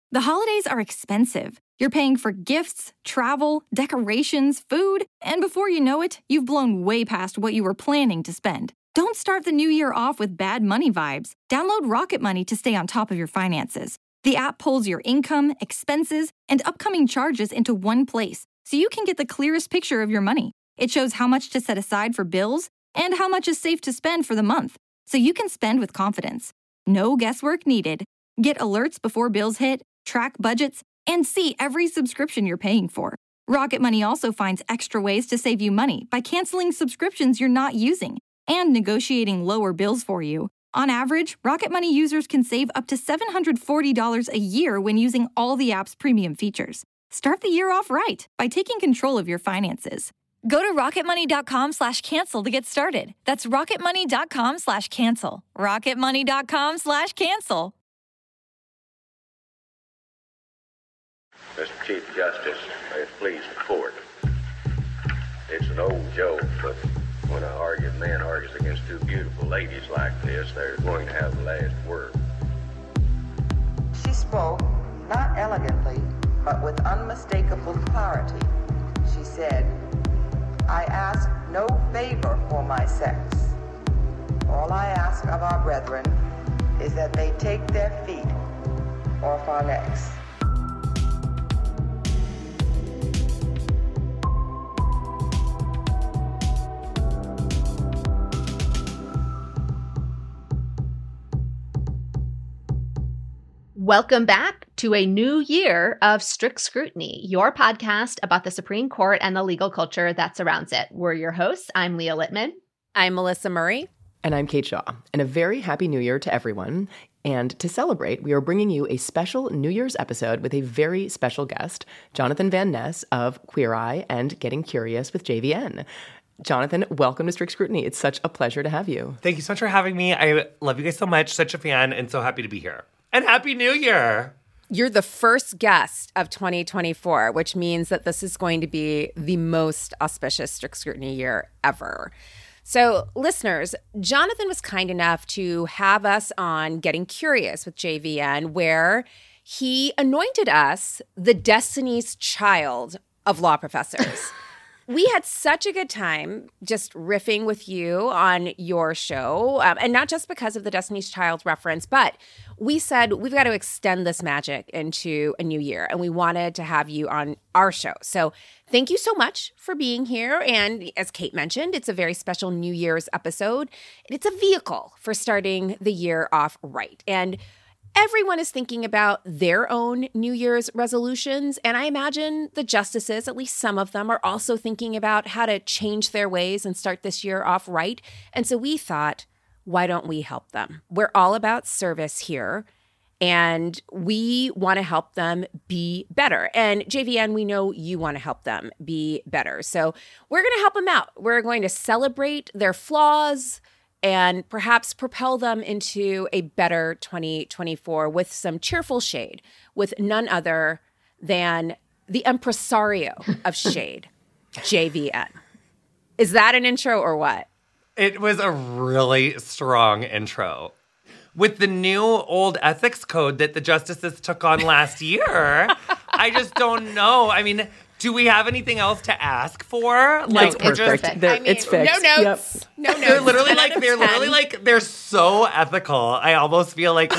The holidays are expensive. You're paying for gifts, travel, decorations, food, and before you know it, you've blown way past what you were planning to spend. Don't start the new year off with bad money vibes. Download Rocket Money to stay on top of your finances. The app pulls your income, expenses, and upcoming charges into one place, so you can get the clearest picture of your money. It shows how much to set aside for bills and how much is safe to spend for the month, so you can spend with confidence. No guesswork needed. Get alerts before bills hit, track budgets, and see every subscription you're paying for. Rocket Money also finds extra ways to save you money by canceling subscriptions you're not using and negotiating lower bills for you. On average, Rocket Money users can save up to $740 a year when using all the app's premium features. Start the year off right by taking control of your finances. Go to rocketmoney.com/cancel to get started. That's rocketmoney.com/cancel. rocketmoney.com/cancel. Mr. Chief Justice, may it please the court. It's an old joke, but when an arguing man argues against two beautiful ladies like this, they're going to have the last word. She spoke, not elegantly, but with unmistakable clarity. She said, "I ask no favor for my sex. All I ask of our brethren is that they take their feet off our necks." Welcome back to a new year of Strict Scrutiny, your podcast about the Supreme Court and the legal culture that surrounds it. We're your hosts. I'm Leah Littman. I'm Melissa Murray. And I'm Kate Shaw. And a very happy new year to everyone. And to celebrate, we are bringing you a special New Year's episode with a very special guest, Jonathan Van Ness of Queer Eye and Getting Curious with JVN. Jonathan, welcome to Strict Scrutiny. It's such a pleasure to have you. Thank you so much for having me. I love you guys so much. Such a fan and so happy to be here. And Happy New Year! You're the first guest of 2024, which means that this is going to be the most auspicious Strict Scrutiny year ever. So, listeners, Jonathan was kind enough to have us on Getting Curious with JVN, where he anointed us the Destiny's Child of law professors. We had such a good time just riffing with you on your show, and not just because of the Destiny's Child reference, but we said we've got to extend this magic into a new year, and we wanted to have you on our show. So thank you so much for being here, and as Kate mentioned, it's a very special New Year's episode. It's a vehicle for starting the year off right, and everyone is thinking about their own New Year's resolutions, and I imagine the justices, at least some of them, are also thinking about how to change their ways and start this year off right. And so we thought, why don't we help them? We're all about service here, and we want to help them be better. And JVN, we know you want to help them be better. So we're going to help them out. We're going to celebrate their flaws and perhaps propel them into a better 2024 with some cheerful shade, with none other than the impresario of shade, JVN. Is that an intro or what? It was a really strong intro. With the new old ethics code that the justices took on last year, I just don't know. I mean, do we have anything else to ask for? No, it's perfect. It's fixed. No notes. Yep. No notes. They're literally they're so ethical. I almost feel like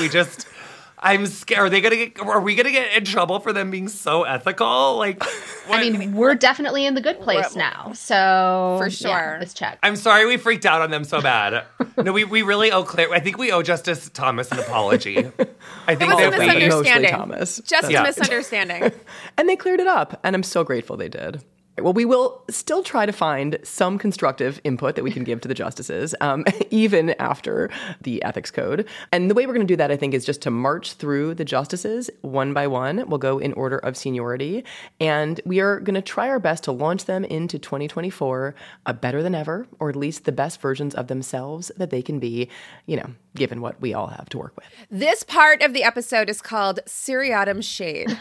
I'm scared. Are we gonna get in trouble for them being so ethical? Like, what? I mean, we're definitely in the good place now. So for sure, yeah, let's check. I'm sorry we freaked out on them so bad. No, we really owe Claire. I think we owe Justice Thomas an apology. I think it was a mostly misunderstanding. Thomas. Just a misunderstanding. And they cleared it up, and I'm so grateful they did. Well, we will still try to find some constructive input that we can give to the justices, even after the ethics code. And the way we're going to do that, I think, is just to march through the justices one by one. We'll go in order of seniority. And we are going to try our best to launch them into 2024 better than ever, or at least the best versions of themselves that they can be, given what we all have to work with. This part of the episode is called Seriatim Shade.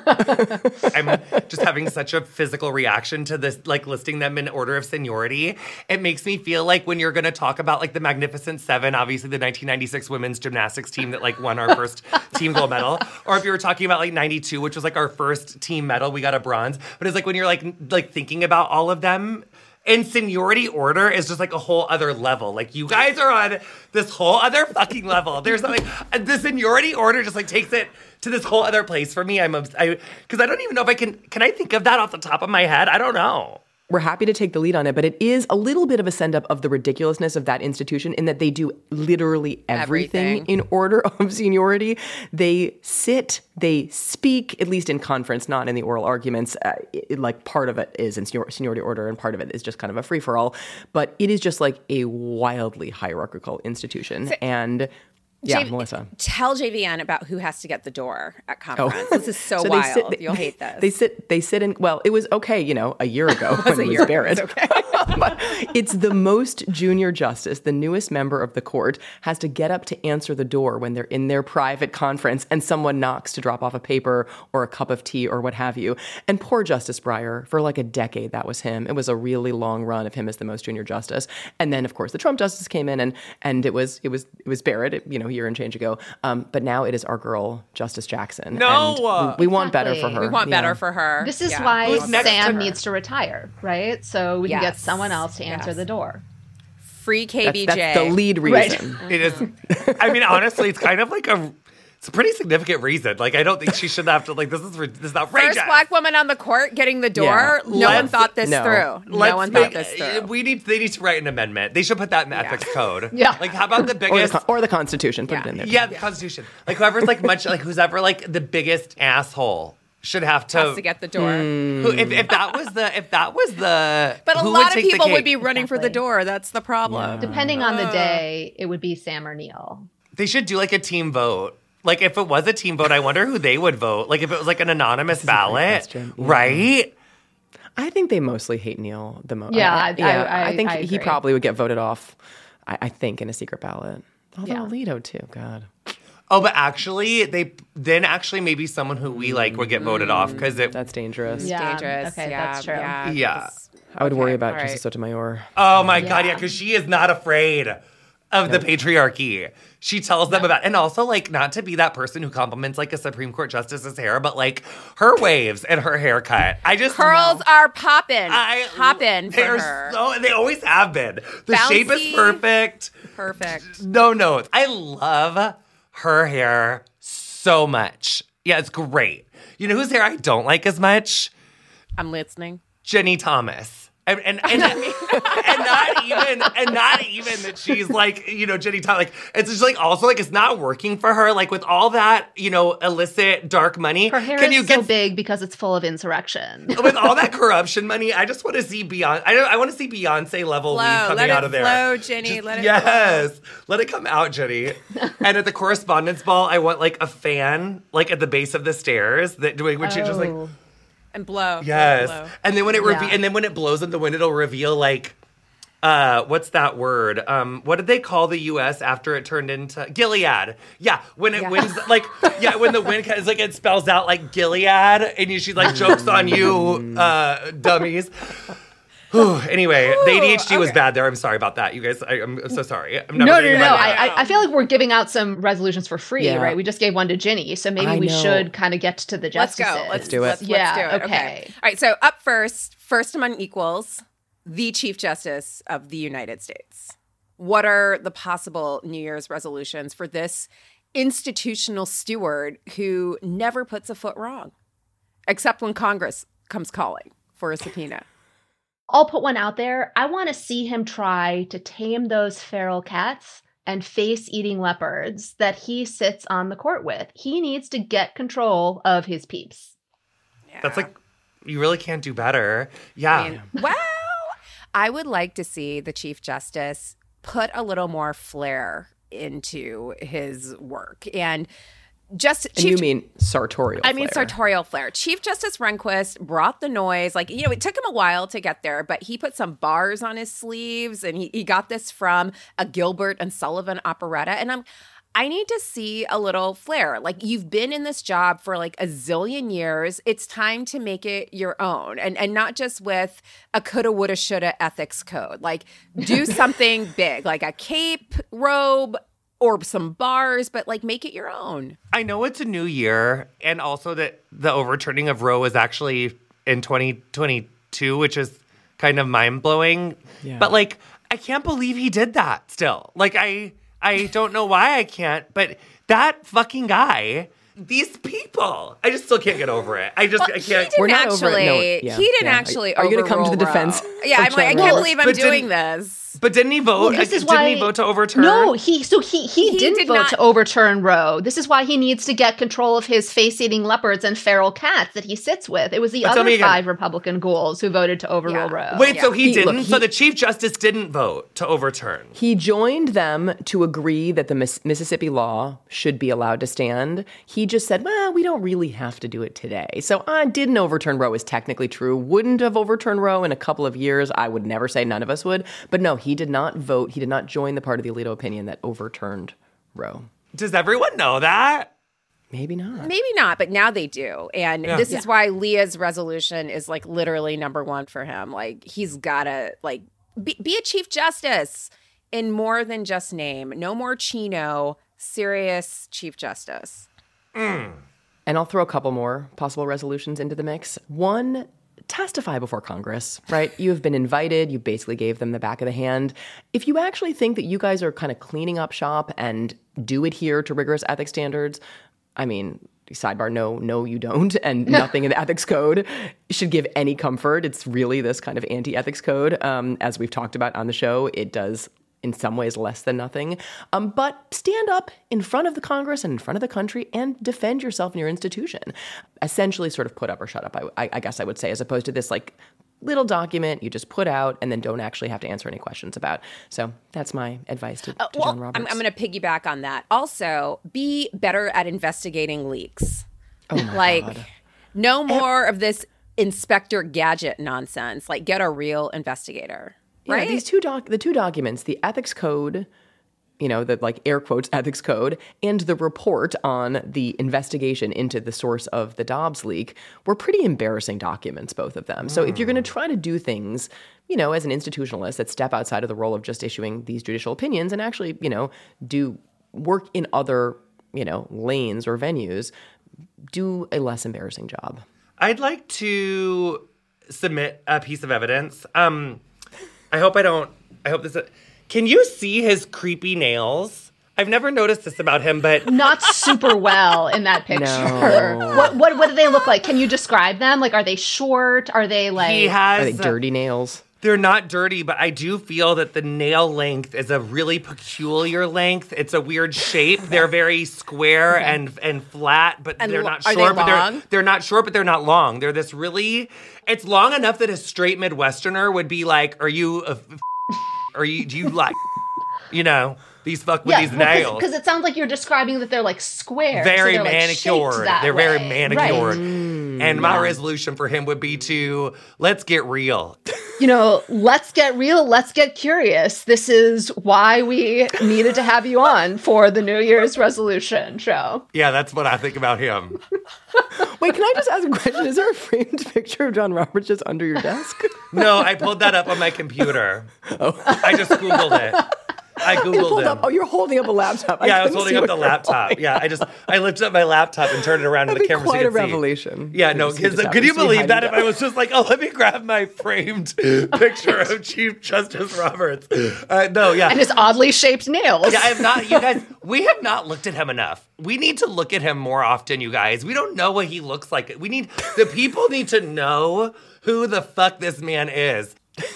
I'm just having such a physical reaction to this, like listing them in order of seniority. It makes me feel like when you're going to talk about like the Magnificent Seven, obviously the 1996 women's gymnastics team that like won our first team gold medal, or if you were talking about like 92, which was like our first team medal, we got a bronze. But it's like when you're like thinking about all of them, and seniority order is just like a whole other level. Like you guys are on this whole other fucking level. There's something, the seniority order just like takes it to this whole other place for me. Because I don't even know if can I think of that off the top of my head? I don't know. We're happy to take the lead on it, but it is a little bit of a send-up of the ridiculousness of that institution in that they do literally everything in order of seniority. They sit, they speak, at least in conference, not in the oral arguments. Like part of it is in seniority order and part of it is just kind of a free-for-all. But it is just like a wildly hierarchical institution. Melissa. Tell JVN about who has to get the door at conference. This is so wild. You'll hate this. They sit in, well, it was okay, a year ago when it was Barrett. Okay. But it's the most junior justice, the newest member of the court, has to get up to answer the door when they're in their private conference and someone knocks to drop off a paper or a cup of tea or what have you. And poor Justice Breyer, for like a decade, that was him. It was a really long run of him as the most junior justice. And then, of course, the Trump justice came in and it was Barrett, a year and change ago. But now it is our girl, Justice Jackson. No! And we want better for her. We want better for her. This is why Sam needs to retire, right? So we can get someone else to answer the door. Free KBJ. That's the lead reason. Right. It is. I mean, honestly, it's kind of like it's a pretty significant reason. Like, I don't think she should have to, like, this is outrageous. First black woman on the court getting the door. Yeah. No one thought this through. No one thought this through. They need to write an amendment. They should put that in the ethics code. Yeah. Like, how about the biggest... Or the Constitution. Put it in there. Yeah, the Constitution. Like, whoever's, like, who's ever, like, the biggest asshole should have to... Has to get the door. If that was the... But a lot of people would be running for the door. That's the problem. Yeah. Depending on the day, it would be Sam or Neil. They should do, like, a team vote. Like, if it was a team vote, I wonder who they would vote. Like, if it was, like, an anonymous ballot, right? I think they mostly hate Neil the most. Yeah, I think I he agree. probably would get voted off, I think, in a secret ballot. Although Yeah. Alito, too, God. Oh, but actually, maybe someone who we like would get voted off because That's dangerous. Yeah. Dangerous. Okay, that's true. Yeah. I would worry about Justice Sotomayor. Oh my God, yeah, because she is not afraid of the patriarchy. She tells them about, and also like not to be that person who compliments like a Supreme Court justice's hair, but like her waves and her haircut. I just Curls are popping. Popping for They're her. they always have been. The shape is Bouncy. perfect. Perfect. No notes. I love her hair so much. Yeah, it's great. You know whose hair I don't like as much? I'm listening. Jenny Thomas. And not even that she's like, Jenny Thomas, like, it's just like, also like, it's not working for her. Like with all that, illicit dark money. Her hair is so big because it's full of insurrection. With all that corruption money, I just want to see Beyonce. I want to see Beyonce level weed coming out of there. Let it flow, Jenny. Yes. Let it come out, Jenny. And at the correspondence ball, I want like a fan, like at the base of the stairs which is just like, and blow. yes. Blow. And then when it blows in the wind, it'll reveal like what's that word? What did they call the U.S. after it turned into Gilead? Yeah, when it wins, like when the wind is like it spells out like Gilead, and she's like jokes on you, dummies. Anyway, the ADHD was bad there. I'm sorry about that, you guys. I'm so sorry. I'm never No. I feel like we're giving out some resolutions for free, right? We just gave one to Ginny, so maybe we should kind of get to the justices. Let's do it. Let's do it. Okay. All right. So up first among equals, the Chief Justice of the United States. What are the possible New Year's resolutions for this institutional steward who never puts a foot wrong, except when Congress comes calling for a subpoena? I'll put one out there. I want to see him try to tame those feral cats and face-eating leopards that he sits on the court with. He needs to get control of his peeps. Yeah. That's like, you really can't do better. Yeah. I would like to see the Chief Justice put a little more flair into his work. And You mean sartorial I mean, flair. sartorial flair. Chief Justice Rehnquist brought the noise. Like, it took him a while to get there, but he put some bars on his sleeves, and he got this from a Gilbert and Sullivan operetta. And I need to see a little flair. Like, you've been in this job for like a zillion years. It's time to make it your own, and not just with a coulda, woulda, shoulda ethics code. Like, do something big, like a cape, robe, or some bars, but like make it your own. I know it's a new year, and also that the overturning of Roe is actually in 2022, which is kind of mind-blowing. Yeah. But like, I can't believe he did that still. Like, I don't know why I can't, but that fucking guy, these people, I just still can't get over it. I can't. We're not over it. No, he didn't actually. Are you going to come to the defense? Yeah, I'm like, I can't believe I'm doing this. But didn't he vote? Well, didn't he vote to overturn? No, he didn't vote to overturn Roe. This is why he needs to get control of his face-eating leopards and feral cats that he sits with. It was the other 5 Republican ghouls who voted to overrule Roe. Wait, so he didn't? So the Chief Justice didn't vote to overturn? He joined them to agree that the Mississippi law should be allowed to stand. He just said, well, we don't really have to do it today. So didn't overturn Roe is technically true. Wouldn't have overturned Roe in a couple of years. I would never say none of us would. But no, he did not vote. He did not join the part of the Alito opinion that overturned Roe. Does everyone know that? Maybe not. Maybe not, but now they do. And this is why Leah's resolution is like literally number one for him. Like, he's got to like be a Chief Justice in more than just name. No more Chino, serious Chief Justice. And I'll throw a couple more possible resolutions into the mix. One, testify before Congress, right? You have been invited. You basically gave them the back of the hand. If you actually think that you guys are kind of cleaning up shop and do adhere to rigorous ethics standards, I mean, sidebar, no, you don't. And nothing in the ethics code should give any comfort. It's really this kind of anti-ethics code. As we've talked about on the show, it does in some ways less than nothing. But stand up in front of the Congress and in front of the country and defend yourself and your institution. Essentially sort of put up or shut up, I guess I would say, as opposed to this like little document you just put out and then don't actually have to answer any questions about. So that's my advice to John Roberts. I'm going to piggyback on that. Also, be better at investigating leaks. Oh my God. No more of this Inspector Gadget nonsense. Like, get a real investigator. Right? Yeah, these the two documents, the ethics code, the like air quotes ethics code, and the report on the investigation into the source of the Dobbs leak were pretty embarrassing documents, both of them. So if you're going to try to do things, as an institutionalist that step outside of the role of just issuing these judicial opinions and actually, do work in other, lanes or venues, do a less embarrassing job. I'd like to submit a piece of evidence. I hope this. Can you see his creepy nails? I've never noticed this about him, but not super well in that picture. No. What do they look like? Can you describe them? Like, are they short? Are they like? Are they dirty nails? They're not dirty, but I do feel that the nail length is a really peculiar length. It's a weird shape. They're very square and flat, but they're not short. Are they long? They're not short, but they're not long. They're this really. It's long enough that a straight Midwesterner would be like, "Are you? Do you like? These fuck with these nails?" Because it sounds like you're describing that they're like square, very so manicured. Like they're very manicured. Right. And my resolution for him would be to let's get real. Let's get real. Let's get curious. This is why we needed to have you on for the New Year's resolution show. Yeah, that's what I think about him. Wait, can I just ask a question? Is there a framed picture of John Roberts just under your desk? No, I pulled that up on my computer. Oh. I just Googled it. I Googled it. Oh, you're holding up a laptop. Yeah, I was holding up the laptop. Yeah, I lifted up my laptop and turned it around to the camera so you could see. Quite a revelation. Yeah, no, could you believe that if I was just like, let me grab my framed picture of Chief Justice Roberts? No, yeah. And his oddly shaped nails. Yeah, I have not, you guys, we have not looked at him enough. We need to look at him more often, you guys. We don't know what he looks like. The people need to know who the fuck this man is.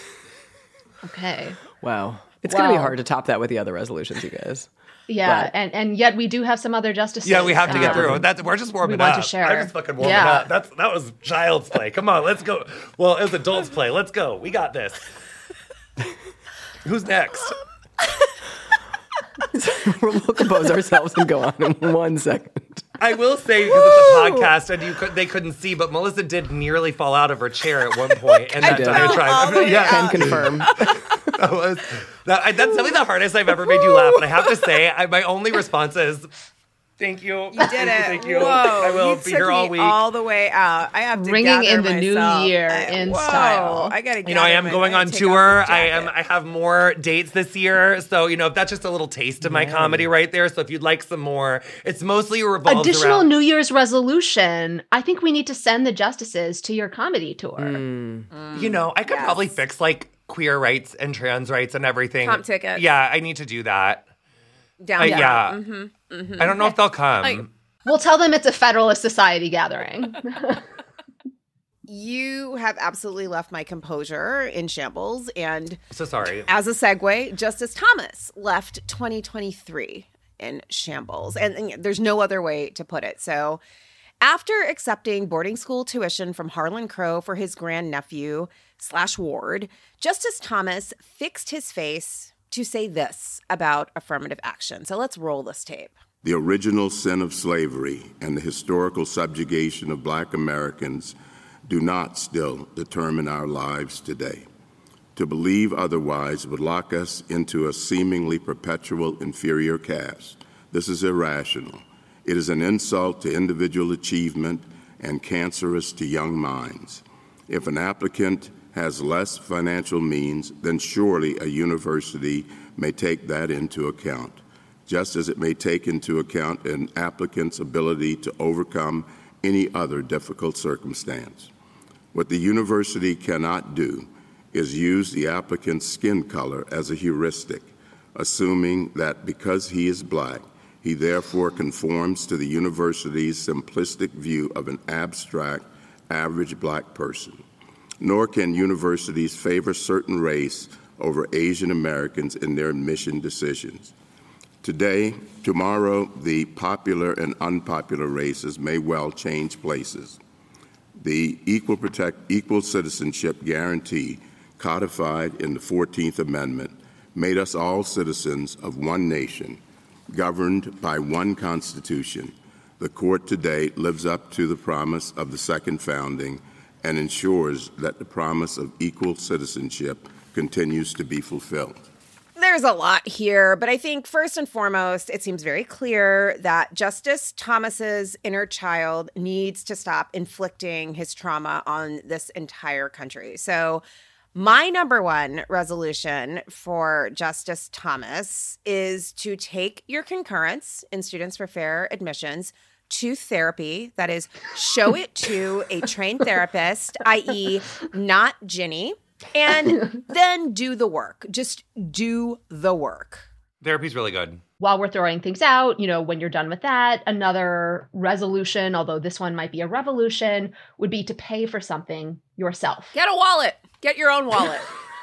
Okay. Wow. It's going to be hard to top that with the other resolutions, you guys. Yeah, and yet we do have some other justices. Yeah, we have to get through. We're just warming up. We want to share. I'm just fucking warming up. That was child's play. Come on, let's go. Well, it was adult's play. Let's go. We got this. Who's next? We'll compose ourselves and go on in 1 second. I will say, because it's a podcast and they couldn't see, but Melissa did nearly fall out of her chair at one point. And that diatribe. Can confirm. That's definitely the hardest I've ever made you laugh. And I have to say, my only response is, thank you. You did it. Thank you. Whoa, I will be here all me week. all the way out. I have to Ringing in gather the new myself. year in style. I gotta. I am going on tour. I have more dates this year, so that's just a little taste of my comedy right there. So if you'd like some more, it's mostly revolves Additional around New Year's resolution. I think we need to send the justices to your comedy tour. I could probably fix like queer rights and trans rights and everything. Comp tickets. Yeah, I need to do that. Down. Yeah. Mm-hmm. I don't know if they'll come. We'll tell them it's a Federalist Society gathering. You have absolutely left my composure in shambles. And So sorry. as a segue, Justice Thomas left 2023 in shambles. And there's no other way to put it. So after accepting boarding school tuition from Harlan Crow for his grandnephew / ward, Justice Thomas fixed his face to say this about affirmative action. So let's roll this tape. The original sin of slavery and the historical subjugation of Black Americans do not still determine our lives today. To believe otherwise would lock us into a seemingly perpetual inferior caste. This is irrational. It is an insult to individual achievement and cancerous to young minds. If an applicant has less financial means, then surely a university may take that into account, just as it may take into account an applicant's ability to overcome any other difficult circumstance. What the university cannot do is use the applicant's skin color as a heuristic, assuming that because he is Black, he therefore conforms to the university's simplistic view of an abstract, average Black person. Nor can universities favor certain race over Asian Americans in their admission decisions. Today, tomorrow, the popular and unpopular races may well change places. The equal citizenship guarantee codified in the 14th Amendment made us all citizens of one nation, governed by one Constitution. The court today lives up to the promise of the Second Founding and ensures that the promise of equal citizenship continues to be fulfilled. There's a lot here, but I think first and foremost, it seems very clear that Justice Thomas's inner child needs to stop inflicting his trauma on this entire country. So my number one resolution for Justice Thomas is to take your concurrence in Students for Fair Admissions to therapy. That is, show it to a trained therapist, i.e. not Ginny, and then do the work. Just do the work. Therapy's really good. While we're throwing things out, when you're done with that, another resolution, although this one might be a revolution, would be to pay for something yourself. Get a wallet. Get your own wallet.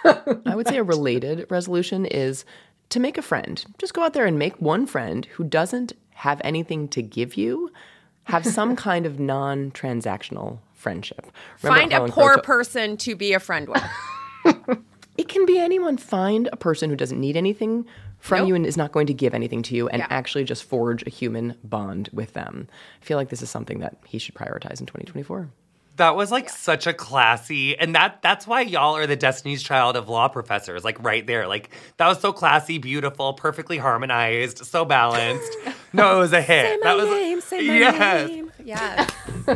I would say a related resolution is to make a friend. Just go out there and make one friend who doesn't have anything to give you. Have some kind of non-transactional friendship. Find a poor person to be a friend with. It can be anyone. Find a person who doesn't need anything from you and is not going to give anything to you, and actually just forge a human bond with them. I feel like this is something that he should prioritize in 2024. That was such a classy, and that's why y'all are the Destiny's Child of law professors, right there. That was so classy, beautiful, perfectly harmonized, so balanced. No, it was a hit. Say my name. Yes.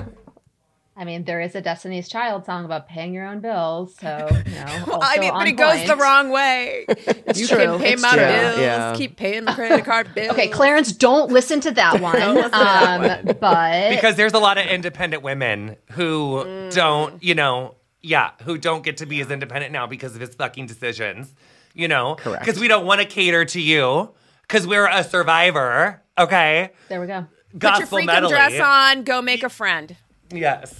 I mean, there is a Destiny's Child song about paying your own bills, so, but it goes the wrong way. You can pay my bills, keep paying the credit card bills. Okay, Clarence, don't listen to that one. But because there's a lot of independent women who don't, who don't get to be as independent now because of his fucking decisions, Correct. Because we don't want to cater to you because we're a survivor, okay? There we go. Put your freaking dress on, go make a friend. Yes.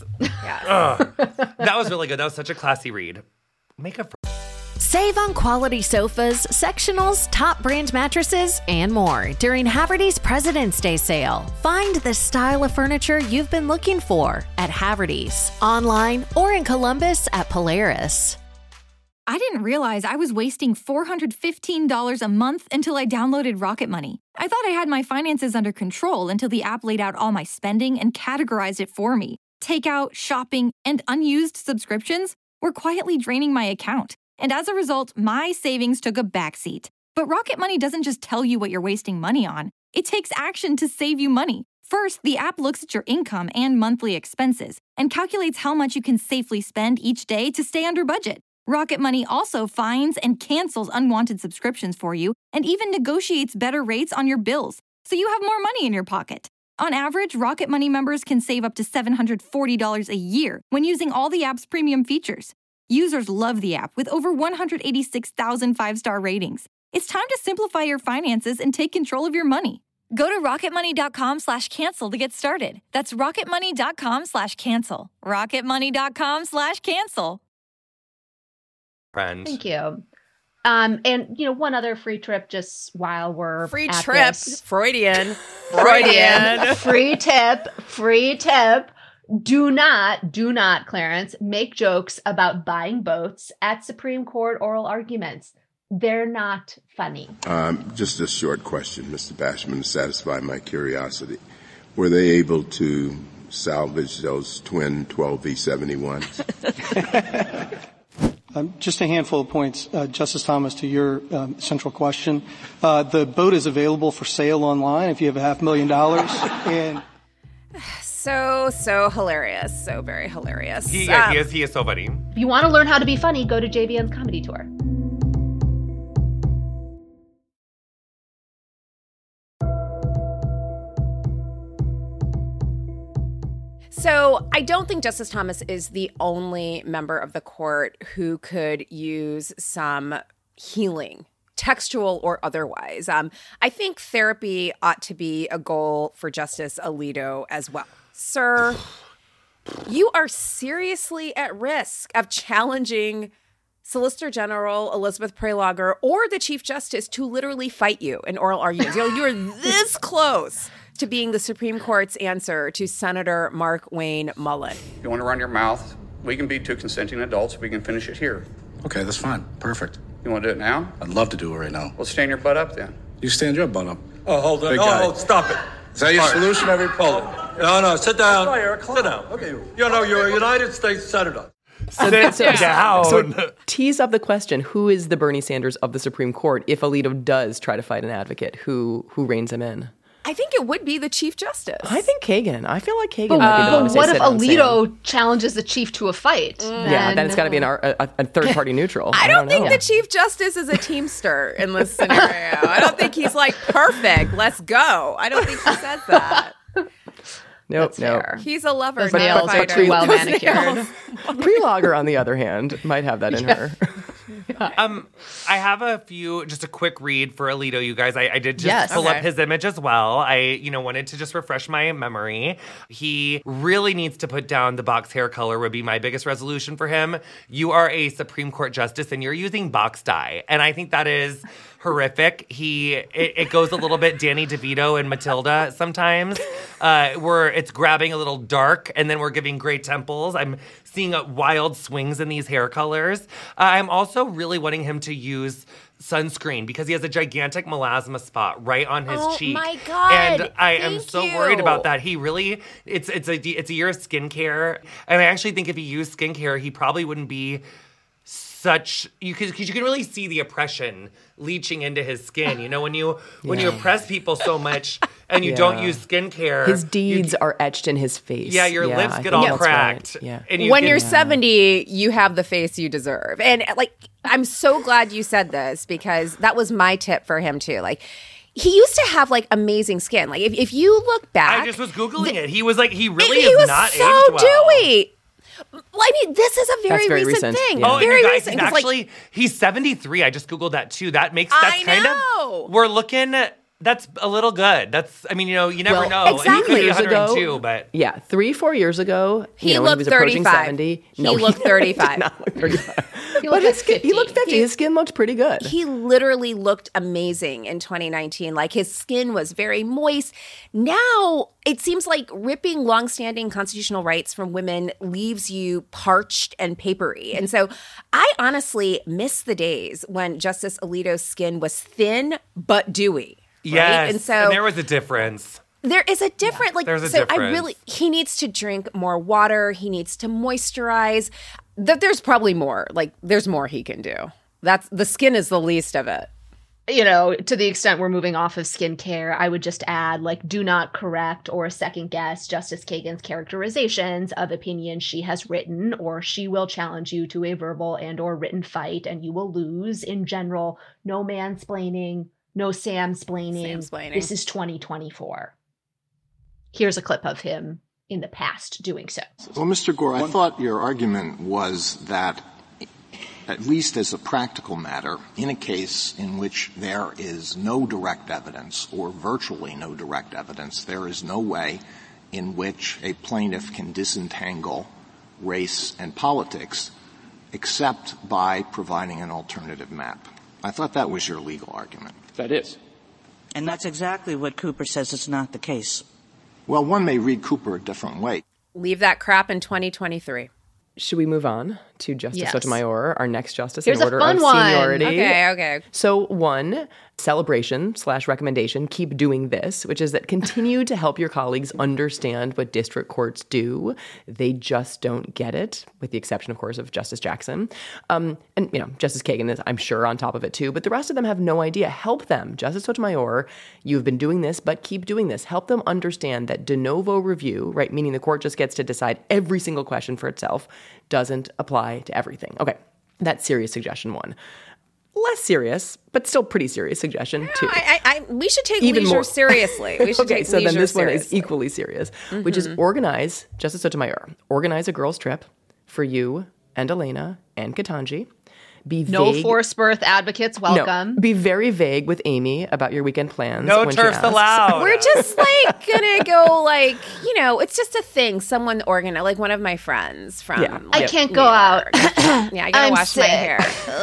That was really good. That was such a classy read. Make a Save on quality sofas, sectionals, top brand mattresses, and more during Haverty's President's Day sale. Find the style of furniture you've been looking for at Haverty's, online or in Columbus at Polaris. I didn't realize I was wasting $415 a month until I downloaded Rocket Money. I thought I had my finances under control until the app laid out all my spending and categorized it for me. Takeout, shopping, and unused subscriptions were quietly draining my account. And as a result, my savings took a backseat. But Rocket Money doesn't just tell you what you're wasting money on. It takes action to save you money. First, the app looks at your income and monthly expenses and calculates how much you can safely spend each day to stay under budget. Rocket Money also finds and cancels unwanted subscriptions for you and even negotiates better rates on your bills, so you have more money in your pocket. On average, Rocket Money members can save up to $740 a year when using all the app's premium features. Users love the app with over 186,000 five-star ratings. It's time to simplify your finances and take control of your money. Go to rocketmoney.com/cancel to get started. That's rocketmoney.com/cancel. rocketmoney.com/cancel. Friend. Thank you. And one other free trip just while we're Free at trip. this. Freudian. Free tip. Do not, Clarence, make jokes about buying boats at Supreme Court oral arguments. They're not funny. Just a short question, Mr. Bashman, to satisfy my curiosity. Were they able to salvage those twin 12V71s? Just a handful of points, Justice Thomas, to your central question. The boat is available for sale online if you have $500,000. And So hilarious. So very hilarious. He is so funny. If you want to learn how to be funny, go to JVM's comedy tour. So I don't think Justice Thomas is the only member of the court who could use some healing, textual or otherwise. I think therapy ought to be a goal for Justice Alito as well. Sir, you are seriously at risk of challenging Solicitor General Elizabeth Prelogar or the Chief Justice to literally fight you in oral arguments. You're this close to being the Supreme Court's answer to Senator Mark Wayne Mullen. You want to run your mouth? We can be two consenting adults. We can finish it here. Okay, that's fine. Perfect. You want to do it now? I'd love to do it right now. Well, stand your butt up then. You stand your butt up. Oh, hold on. Big guy. Oh, stop it. Is that your solution? Hold it. No, sit down. Sit down. Okay. You're a United States Senator. So tease up the question, who is the Bernie Sanders of the Supreme Court if Alito does try to fight an advocate? Who reins him in? I think it would be the Chief Justice. I think Kagan. I feel like Kagan might be the one to say what if sit down, Alito challenges the chief to a fight? Yeah, then it's got to be a third-party neutral. I don't think the Chief Justice is a teamster in this scenario. I don't think he's like, perfect, let's go. I don't think he says that. Nope. He's a lover, Those nails are too well manicured. Prelogar, on the other hand, might have that in her. I have just a quick read for Alito, you guys. I did just pull up his image as well. I, wanted to just refresh my memory. He really needs to put down the box hair color would be my biggest resolution for him. You are a Supreme Court justice and you're using box dye. And I think that is horrific. It goes a little bit Danny DeVito and Matilda sometimes, where it's grabbing a little dark and then we're giving gray temples. I'm seeing wild swings in these hair colors. I'm also really wanting him to use sunscreen because he has a gigantic melasma spot right on his cheek. Oh my God. And I am so worried about that. He really, it's a year of skincare. And I actually think if he used skincare, he probably wouldn't be because you can really see the oppression leaching into his skin. When you oppress people so much and you don't use skincare, his deeds are etched in his face. Yeah, your lips get all cracked. Right. Yeah. And when you're 70, you have the face you deserve. And I'm so glad you said this because that was my tip for him too. He used to have amazing skin. If you look back, I just was Googling it. He was he really he was not so aged well. dewy. This is a very recent thing. Yeah. Oh, very you guys, recent. he's 73. I just Googled that too. That's I kind know. of, we're looking That's a little good. That's, I mean, you never know. Exactly. He could be 102, but. Yeah, 3-4 years ago, he when he was approaching 35. 70. He looked 35. Did not look 35. He But looked he looked 50. His skin looked pretty good. He literally looked amazing in 2019. Like his skin was very moist. Now it seems like ripping longstanding constitutional rights from women leaves you parched and papery. And so I honestly miss the days when Justice Alito's skin was thin but dewy. Right? Yes, and so there was a difference. There is a different, there's a difference. He needs to drink more water. He needs to moisturize. There's probably more. Like, there's more he can do. The skin is the least of it. To the extent we're moving off of skincare, I would just add, do not correct or second guess Justice Kagan's characterizations of opinions she has written, or she will challenge you to a verbal and or written fight, and you will lose. In general, no mansplaining, no Samsplaining. This is 2024. Here's a clip of him in the past doing so. Well, Mr. Gore, I thought your argument was that, at least as a practical matter, in a case in which there is no direct evidence or virtually no direct evidence, there is no way in which a plaintiff can disentangle race and politics except by providing an alternative map. I thought that was your legal argument. That is. And that's exactly what Cooper says is not the case. Well, one may read Cooper a different way. Leave that crap in 2023. Should we move on to Justice Sotomayor, our next justice Here's in order a fun of one. seniority? Okay. So 1, celebration/recommendation, keep doing this, which is that continue to help your colleagues understand what district courts do. They just don't get it, with the exception, of course, of Justice Jackson. And, Justice Kagan is, I'm sure, on top of it too, but the rest of them have no idea. Help them. Justice Sotomayor, you've been doing this, but keep doing this. Help them understand that de novo review, right, meaning the court just gets to decide every single question for itself, doesn't apply to everything. Okay, that's serious suggestion 1. Less serious, but still pretty serious suggestion 2. We should take Even leisure more seriously. We should take so leisure then this seriously. one is equally serious, which is organize, Justice Sotomayor, organize a girls' trip for you and Elena and Ketanji. Be vague. No forced birth advocates welcome. No, be very vague with Amy about your weekend plans. No when she turfs asks. allowed. We're just gonna go it's just a thing. Someone organized, like one of my friends from. Yeah. I can't go out. Yeah, I gotta wash my hair.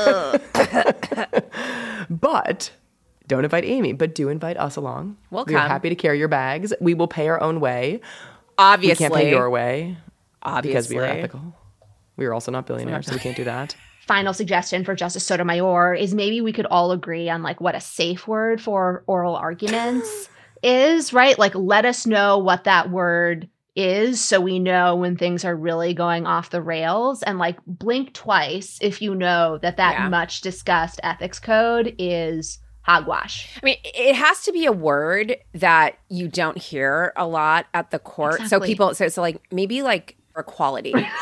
But don't invite Amy, but do invite us along. We'll We're come. happy to carry your bags. We will pay our own way. Obviously. We can't pay your way. Obviously. Because we are ethical. We are also not billionaires, so we can't do that. Final suggestion for Justice Sotomayor is maybe we could all agree on what a safe word for oral arguments is, right? Let us know what that word is so we know when things are really going off the rails, and blink twice if you know that much discussed ethics code is hogwash. I mean, it has to be a word that you don't hear a lot at the court. Exactly. So people, so maybe equality. Right?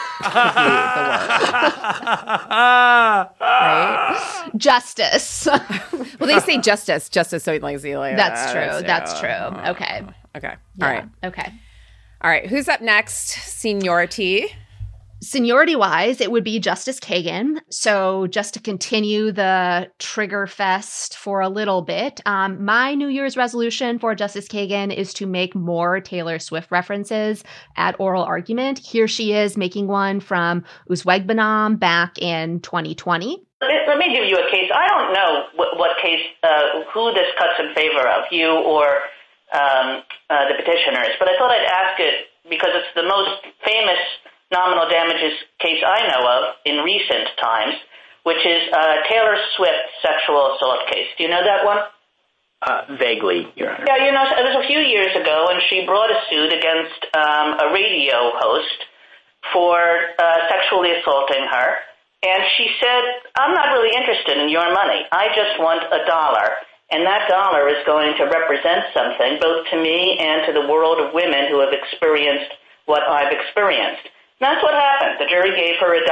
Justice. Well, they say justice, so That's true. Okay. Okay. Yeah. All right. Okay. All right. Who's up next? Seniority. Seniority-wise, it would be Justice Kagan. So just to continue the trigger fest for a little bit, my New Year's resolution for Justice Kagan is to make more Taylor Swift references at oral argument. Here she is making one from Uzbekistan back in 2020. Let me give you a case. I don't know what case, who this cuts in favor of, you or the petitioners, but I thought I'd ask it because it's the most famous nominal damages case I know of in recent times, which is Taylor Swift's sexual assault case. Do you know that one? Vaguely, Your Honor. Yeah, it was a few years ago, and she brought a suit against a radio host for sexually assaulting her. And she said, I'm not really interested in your money. I just want $1. And that dollar is going to represent something both to me and to the world of women who have experienced what I've experienced. And that's what happened. The jury gave her $1.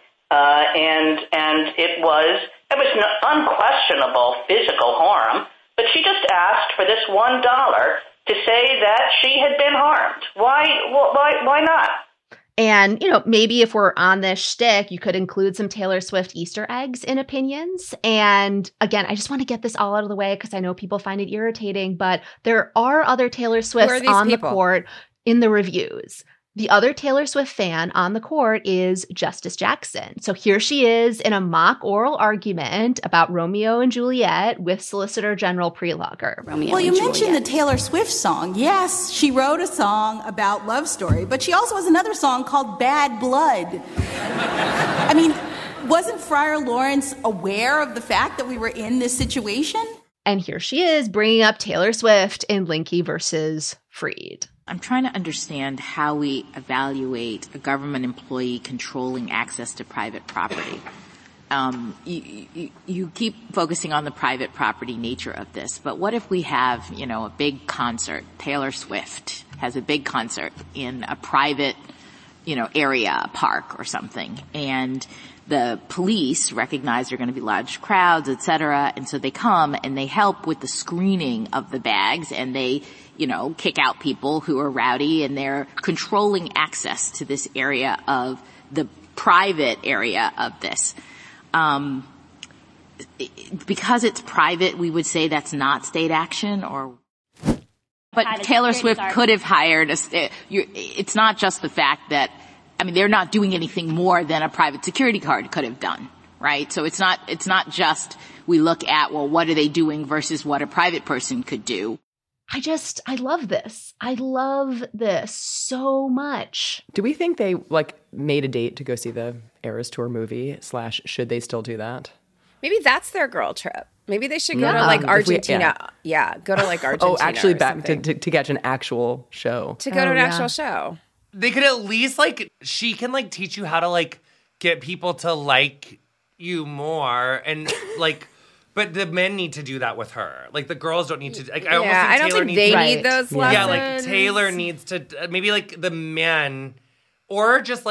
And it was no unquestionable physical harm, but she just asked for this $1 to say that she had been harmed. Why not? And, maybe if we're on this shtick, you could include some Taylor Swift Easter eggs in opinions. And again, I just want to get this all out of the way because I know people find it irritating, but there are other Taylor Swifts on the court in the reviews. The other Taylor Swift fan on the court is Justice Jackson. So here she is in a mock oral argument about Romeo and Juliet with Solicitor General Prelogar. Well, you mentioned the Taylor Swift song. Yes, she wrote a song about love story, but she also has another song called Bad Blood. I mean, wasn't Friar Lawrence aware of the fact that we were in this situation? And here she is bringing up Taylor Swift in Linke versus Freed. I'm trying to understand how we evaluate a government employee controlling access to private property. You keep focusing on the private property nature of this, but what if we have, a big concert? Taylor Swift has a big concert in a private, area, a park or something, and the police recognize there are going to be large crowds, et cetera, and so they come and they help with the screening of the bags, and they kick out people who are rowdy, and they're controlling access to this area of the private area of this. Because it's private, we would say that's not state action, but Taylor Swift could have hired it's not just the fact that, they're not doing anything more than a private security guard could have done, right? So it's not just we look at, well, what are they doing versus what a private person could do. I love this. I love this so much. Do we think they made a date to go see the Eras Tour movie / should they still do that? Maybe that's their girl trip. Maybe they should go to Argentina. Go to Argentina. Oh, actually back to catch an actual show. To go to an actual show. They could at least she can teach you how to get people to like you more and But the men need to do that with her. The girls don't need to. I don't think they need those lessons. Yeah, Taylor needs to. Maybe the men, or just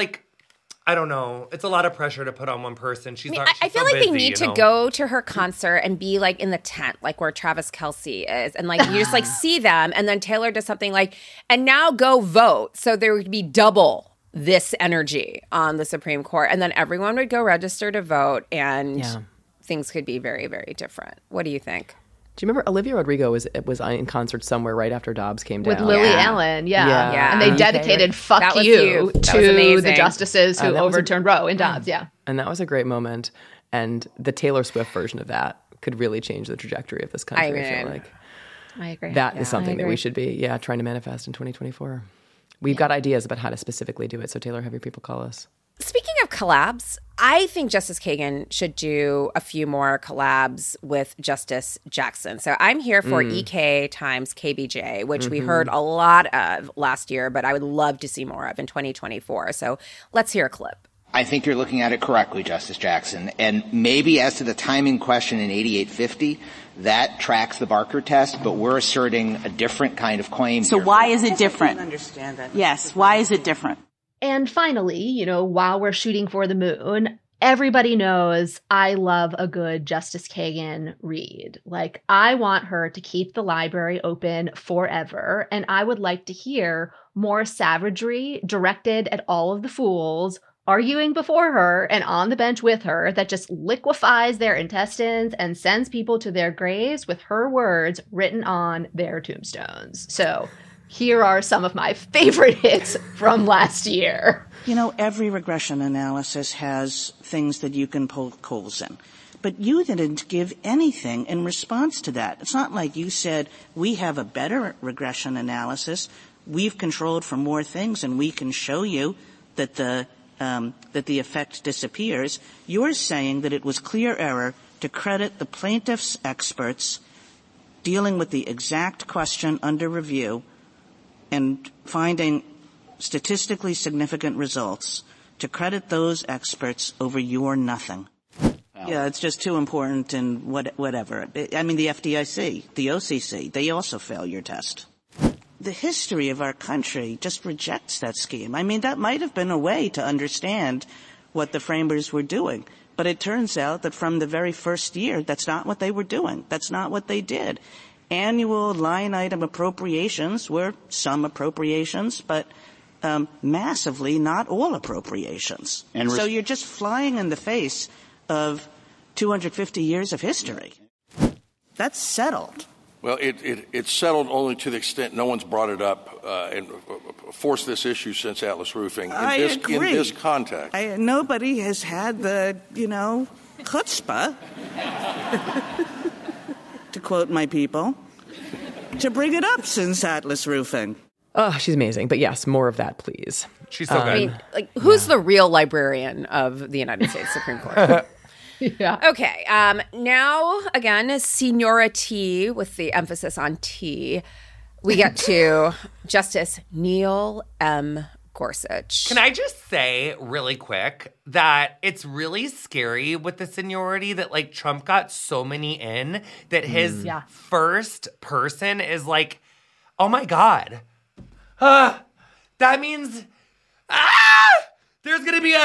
I don't know. It's a lot of pressure to put on one person. She's I feel so busy, they need to go to her concert and be in the tent, where Travis Kelce is, and you just see them, and then Taylor does something and now go vote. So there would be double this energy on the Supreme Court, and then everyone would go register to vote, and things could be very, very different. What do you think? Do you remember Olivia Rodrigo was in concert somewhere right after Dobbs came down? With Lily Allen, yeah. And they dedicated Fuck You to the justices who overturned Roe and Dobbs, And that was a great moment. And the Taylor Swift version of that could really change the trajectory of this country, I feel like. I agree. That is something that we should be, trying to manifest in 2024. We've got ideas about how to specifically do it. So Taylor, have your people call us. Speaking of collabs, I think Justice Kagan should do a few more collabs with Justice Jackson. So I'm here for EK times KBJ, which we heard a lot of last year, but I would love to see more of in 2024. So let's hear a clip. I think you're looking at it correctly, Justice Jackson. And maybe as to the timing question in 8850, that tracks the Barker test, but we're asserting a different kind of claim. So why is it different? I don't understand that. Yes, why is it different? And finally, while we're shooting for the moon, everybody knows I love a good Justice Kagan read. I want her to keep the library open forever, and I would like to hear more savagery directed at all of the fools arguing before her and on the bench with her that just liquefies their intestines and sends people to their graves with her words written on their tombstones. So here are some of my favorite hits from last year. Every regression analysis has things that you can poke holes in. But you didn't give anything in response to that. It's not like you said, we have a better regression analysis. We've controlled for more things, and we can show you that the effect disappears. You're saying that it was clear error to credit the plaintiff's experts dealing with the exact question under review and finding statistically significant results, to credit those experts over your nothing. Yeah, it's just too important and whatever. The FDIC, the OCC, they also fail your test. The history of our country just rejects that scheme. That might have been a way to understand what the framers were doing. But it turns out that from the very first year, that's not what they were doing. That's not what they did. Annual line item appropriations were some appropriations, but massively not all appropriations. And so you're just flying in the face of 250 years of history. That's settled. Well, it's settled only to the extent no one's brought it up and forced this issue since Atlas Roofing. I agree. In this context. Nobody has had the, chutzpah, to quote my people, to bring it up since Atlas Roofing. Oh, she's amazing. But yes, more of that, please. She's so good. I mean, who's the real librarian of the United States Supreme Court? Yeah. Okay. Now, again, Senora T, with the emphasis on T, we get to Justice Neil M. Gorsuch. Can I just say really quick that it's really scary with the seniority that Trump got so many in that his first person is oh my God. That means there's going to be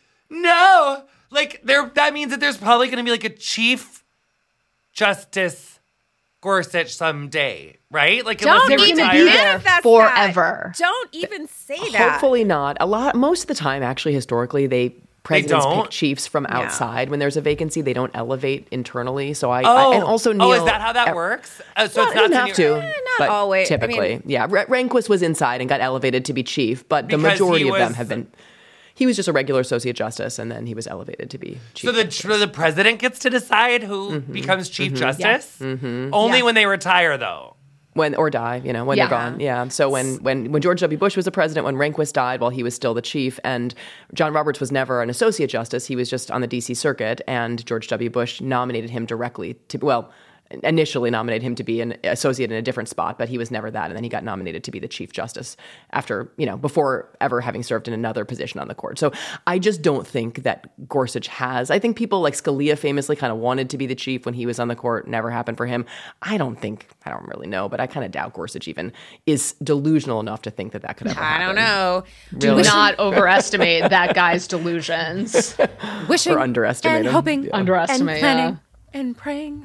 that means that there's probably going to be a Chief Justice Gorsuch someday, right? Don't even manifest forever. That. Don't even say that. Hopefully not. Most of the time, actually, historically, presidents pick chiefs from outside. When there's a vacancy, they don't elevate internally. So and also Neil. Oh, is that how that works? So it's not doesn't have to. Not always. Typically, Rehnquist was inside and got elevated to be chief, but the majority of them have been. He was just a regular associate justice, and then he was elevated to be chief. So the president gets to decide who becomes chief justice? Only when they retire, though. When die, when they're gone. Yeah. So when George W. Bush was the president, when Rehnquist died while he was still the chief, and John Roberts was never an associate justice, he was just on the D.C. circuit, and George W. Bush nominated him directly to, initially nominated him to be an associate in a different spot, but he was never that. And then he got nominated to be the chief justice after, before ever having served in another position on the court. So I just don't think that Gorsuch I think people like Scalia famously kind of wanted to be the chief when he was on the court. Never happened for him. I don't really know, but I kind of doubt Gorsuch even is delusional enough to think that could ever happen. I don't know. Really? Do not overestimate that guy's delusions. Wishing or underestimate and him. Hoping. Underestimate, and planning and praying.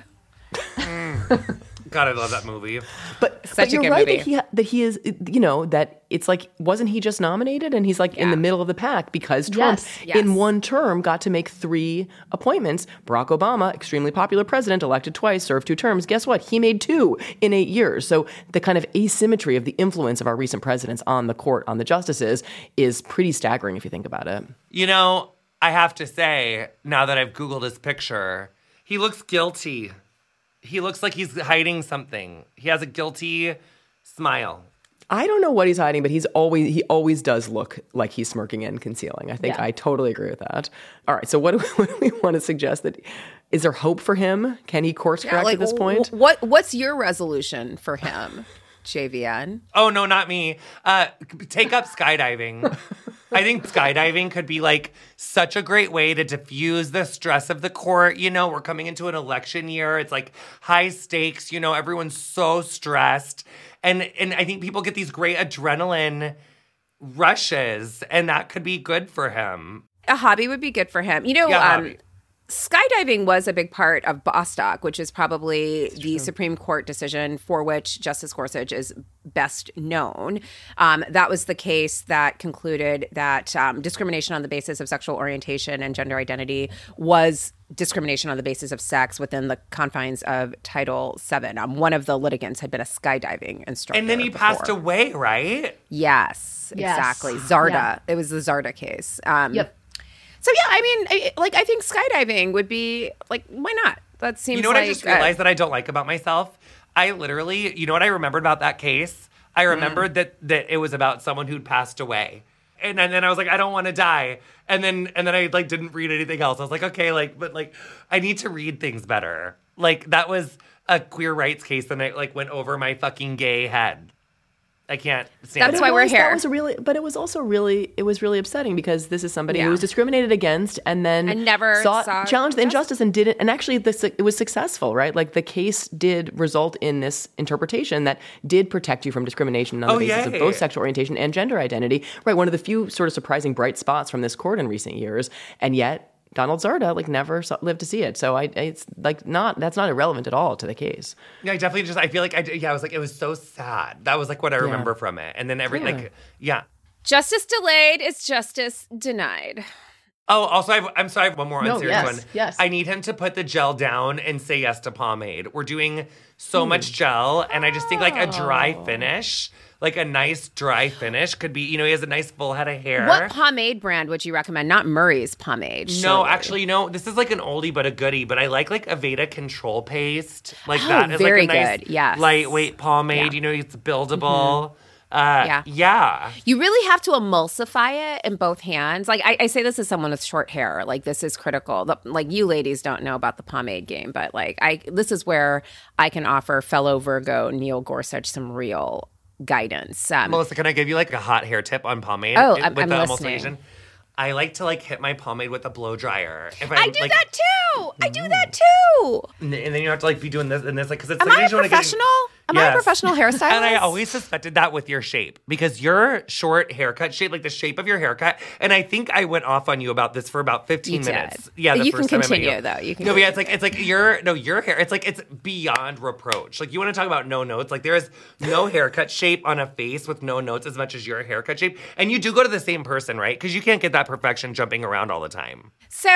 God, I love that movie. But you're right that he is, that it's wasn't he just nominated? And he's in the middle of the pack because Trump in one term got to make 3 appointments. Barack Obama, extremely popular president, elected twice, served 2 terms. Guess what? He made 2 in 8 years. So the kind of asymmetry of the influence of our recent presidents on the court, on the justices, is pretty staggering if you think about it. I have to say, now that I've Googled his picture, he looks guilty. He looks like he's hiding something. He has a guilty smile. I don't know what he's hiding, but he always does look like he's smirking and concealing. I think I totally agree with that. All right, so what do we want to suggest? Is there hope for him? Can he course correct at this point? What's your resolution for him, JVN? Oh, no, not me. Take up skydiving. I think skydiving could be such a great way to diffuse the stress of the court. We're coming into an election year. It's high stakes. Everyone's so stressed. And I think people get these great adrenaline rushes, and that could be good for him. A hobby would be good for him. Skydiving was a big part of Bostock, which is probably the Supreme Court decision for which Justice Gorsuch is best known. That was the case that concluded that discrimination on the basis of sexual orientation and gender identity was discrimination on the basis of sex within the confines of Title VII. One of the litigants had been a skydiving instructor. And then he passed away, right? Yes, exactly. Zarda. Yeah. It was the Zarda case. Yep. So, I think skydiving would be, why not? That seems what I just realized that I don't like about myself? I literally, what I remembered about that case? I remembered that it was about someone who'd passed away. And then I was I don't want to die. And then I didn't read anything else. I was okay, but I need to read things better. That was a queer rights case and it went over my fucking gay head. I can't stand That's why we're here. But it was also really upsetting because this is somebody who was discriminated against and never challenged the injustice and didn't. And actually, it was successful, right? The case did result in this interpretation that did protect you from discrimination on the basis of both sexual orientation and gender identity. Right, one of the few sort of surprising bright spots from this court in recent years, and yet Donald Zarda never lived to see it. So it's that's not irrelevant at all to the case. Yeah, I definitely I feel I was it was so sad. That was what I remember from it. And then Justice delayed is justice denied. Oh, also, I'm sorry, I have one more unserious one. Yes. I need him to put the gel down and say yes to pomade. We're doing so much gel, and I just think like a dry finish, like a nice dry finish could be, he has a nice full head of hair. What pomade brand would you recommend? Not Murray's pomade. No, surely. actually, this is like an oldie but a goodie, but I like Aveda Control Paste. Like Oh, that is very like a nice good. Yes. lightweight pomade. It's buildable. Yeah. You really have to emulsify it in both hands. Like I say this as someone with short hair. Like this is critical. Like you ladies don't know about the pomade game, but like this is where I can offer fellow Virgo Neil Gorsuch some real guidance. Melissa, can I give you like a hot hair tip on pomade? Oh, with I'm the listening. emulsification? I like to hit my pomade with a blow dryer. I do that too. I do that too. And then you have to be doing this and this because it's Am I a professional? Am I a professional hairstylist? And I always suspected that with your shape because your short haircut shape, like the shape of your haircut, and I think I went off on you about this for about 15 minutes. Yeah, you first can time I met continue though. You can. No, but yeah, it's like your hair. It's beyond reproach. Like you want to talk about no notes. Like there is no haircut shape on a face with no notes as much as your haircut shape, and you do go to the same person, right? Because you can't get that perfection jumping around all the time. So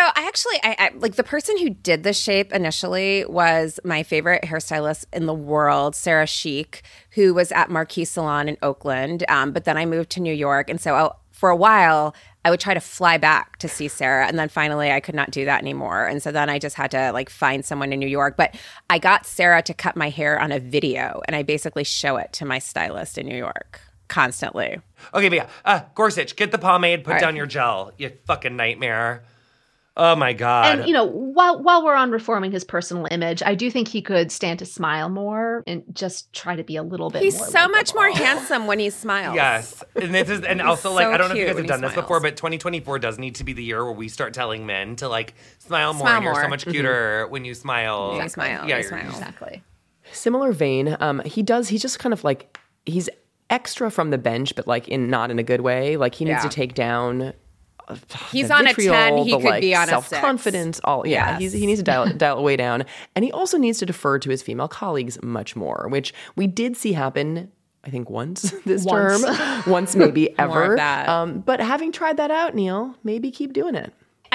I like the person who did the shape initially was my favorite hairstylist in the world, Sarah Sheik, who was at Marquis Salon in Oakland. But then I moved to New York. And so for a while, I would try to fly back to see Sarah. And then finally, I could not do that anymore. And so then I just had to find someone in New York. But I got Sarah to cut my hair on a video. And I basically show it to my stylist in New York constantly. Okay, but yeah. Gorsuch, get the pomade, put down your gel. You fucking nightmare. Oh my God. And, while we're on reforming his personal image, I do think he could stand to smile more and just try to be a little bit He's more so much more handsome when he smiles. Yes. And also, so I don't know if you cute guys have when he done this smiles. before, but 2024 does need to be the year where we start telling men to smile more. Smile And you're so more. much cuter when you smile. Yeah, smile. Yeah, you you're- smile. Exactly. Similar vein, he's just kind of he's extra from the bench, but not in a good way. He needs to take down. He's the on vitriol, a 10. He the, could be on a 6. self-confidence. Yes. He needs to dial it way down, and he also needs to defer to his female colleagues much more, which we did see happen. I think once this term, once maybe ever. More of that. But having tried that out, Neil, maybe keep doing it.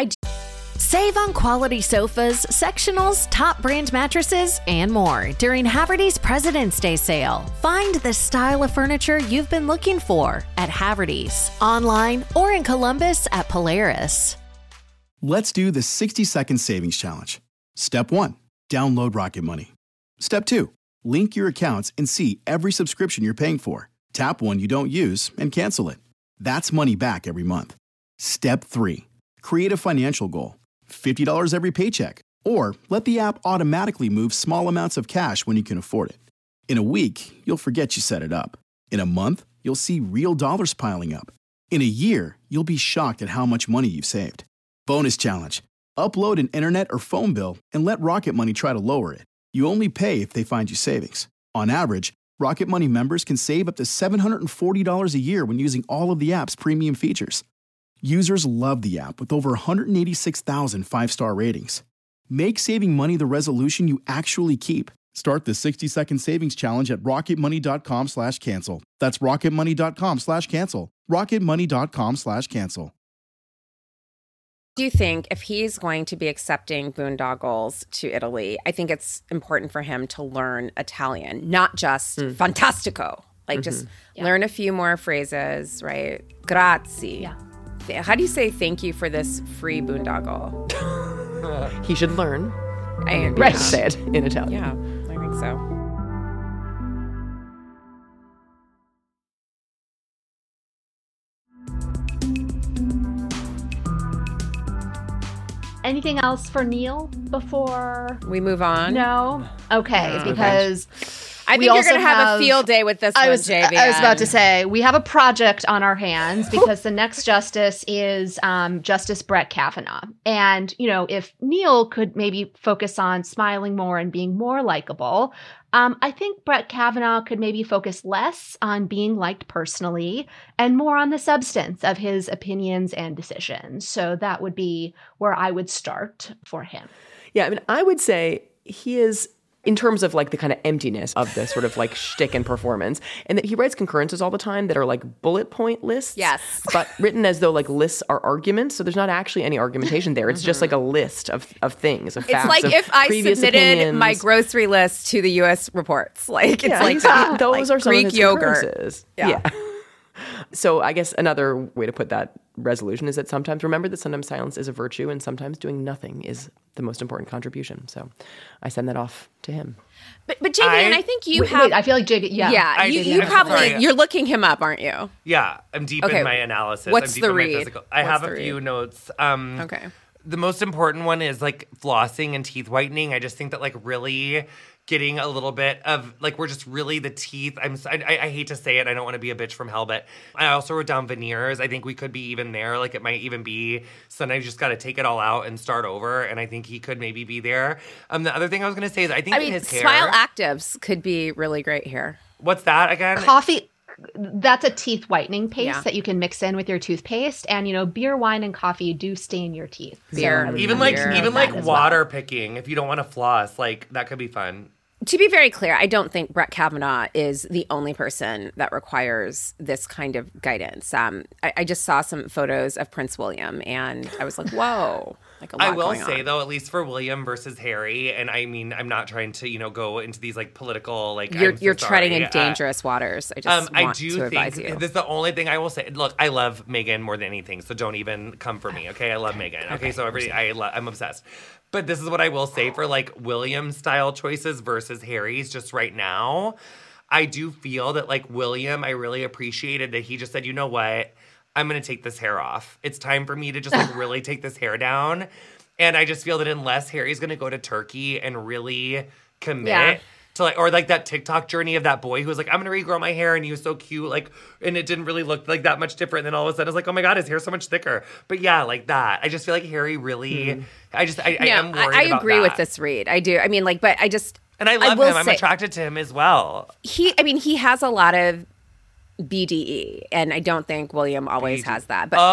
Save on quality sofas, sectionals, top brand mattresses, and more during Haverty's President's Day sale. Find the style of furniture you've been looking for at Haverty's, online or in Columbus at Polaris. Let's do the 60-second savings challenge. Step 1, download Rocket Money. Step 2, link your accounts and see every subscription you're paying for. Tap one you don't use and cancel it. That's money back every month. Step 3, create a financial goal. $50 every paycheck. Or let the app automatically move small amounts of cash when you can afford it. In a week, you'll forget you set it up. In a month, you'll see real dollars piling up. In a year, you'll be shocked at how much money you've saved. Bonus challenge. Upload an internet or phone bill and let Rocket Money try to lower it. You only pay if they find you savings. On average, Rocket Money members can save up to $740 a year when using all of the app's premium features. Users love the app with over 186,000 five-star ratings. Make saving money the resolution you actually keep. Start the 60-second savings challenge at rocketmoney.com/cancel. That's rocketmoney.com/cancel. rocketmoney.com/cancel. Do you think if he's going to be accepting boondoggles to Italy, I think it's important for him to learn Italian, not just fantastico. Just learn a few more phrases, right? Grazie. Yeah. How do you say thank you for this free boondoggle? He should learn. Right. To say it in Italian. Yeah, I think so. Anything else for Neil before we move on? No? Okay, because I think you're going to have a field day with this one, JV. I was about to say, we have a project on our hands because the next justice is Justice Brett Kavanaugh. And, if Neil could maybe focus on smiling more and being more likable, I think Brett Kavanaugh could maybe focus less on being liked personally and more on the substance of his opinions and decisions. So that would be where I would start for him. Yeah, I would say he is in terms of like the kind of emptiness of this sort of like shtick and performance, and that he writes concurrences all the time that are like bullet point lists. Yes. But written as though like lists are arguments. So there's not actually any argumentation there. It's just like a list of things, of facts. It's like of if I previous submitted opinions. my grocery list to the U.S. reports. Like, it's like that. Those like are some Greek of his yogurt. concurrences. Yeah. So I guess another way to put that resolution is that sometimes silence is a virtue, and sometimes doing nothing is the most important contribution. So I send that off to him. But JV, and I think you have. Wait, I feel like JV. Yeah, you probably you're looking him up, aren't you? Yeah, I'm deep in my analysis. What's I'm deep the in my read? physical. I have a few notes. Okay. The most important one is like flossing and teeth whitening. I just think that like really getting a little bit of like we're just really the teeth. I hate to say it. I don't want to be a bitch from hell, but I also wrote down veneers. I think we could be even there. Like it might even be sometimes you just got to take it all out and start over. And I think he could maybe be there. The other thing I was going to say is I think his hair. Smile Actives could be really great here. What's that again? Coffee. That's a teeth whitening paste that you can mix in with your toothpaste, and beer, wine, and coffee do stain your teeth. Beer, so even like water picking. If you don't want to floss, like that could be fun. To be very clear, I don't think Brett Kavanaugh is the only person that requires this kind of guidance. I just saw some photos of Prince William, and I was like, whoa. Like a lot I will going say, on. though, at least for William versus Harry, and I mean, I'm not trying to, go into these, like, political, like, You're treading in dangerous waters. I just want to advise you. This is the only thing I will say. Look, I love Meghan more than anything, so don't even come for me, okay? I love Meghan, okay? So I'm obsessed. But this is what I will say for, like, William-style choices versus Harry's just right now. I do feel that, like, William, I really appreciated that he just said, you know what? I'm going to take this hair off. It's time for me to just like really take this hair down. And I just feel that unless Harry's going to go to Turkey and really commit to like, or like that TikTok journey of that boy who was like, I'm going to regrow my hair. And he was so cute. Like, and it didn't really look like that much different. And then all of a sudden it's like, oh my God, his hair's so much thicker. But yeah, like that. I just feel like Harry really, I am worried about I agree with that. this read. I do. I mean, like, but I just. And I love him. I'm attracted to him as well. He has a lot of BDE, and I don't think William always has that. But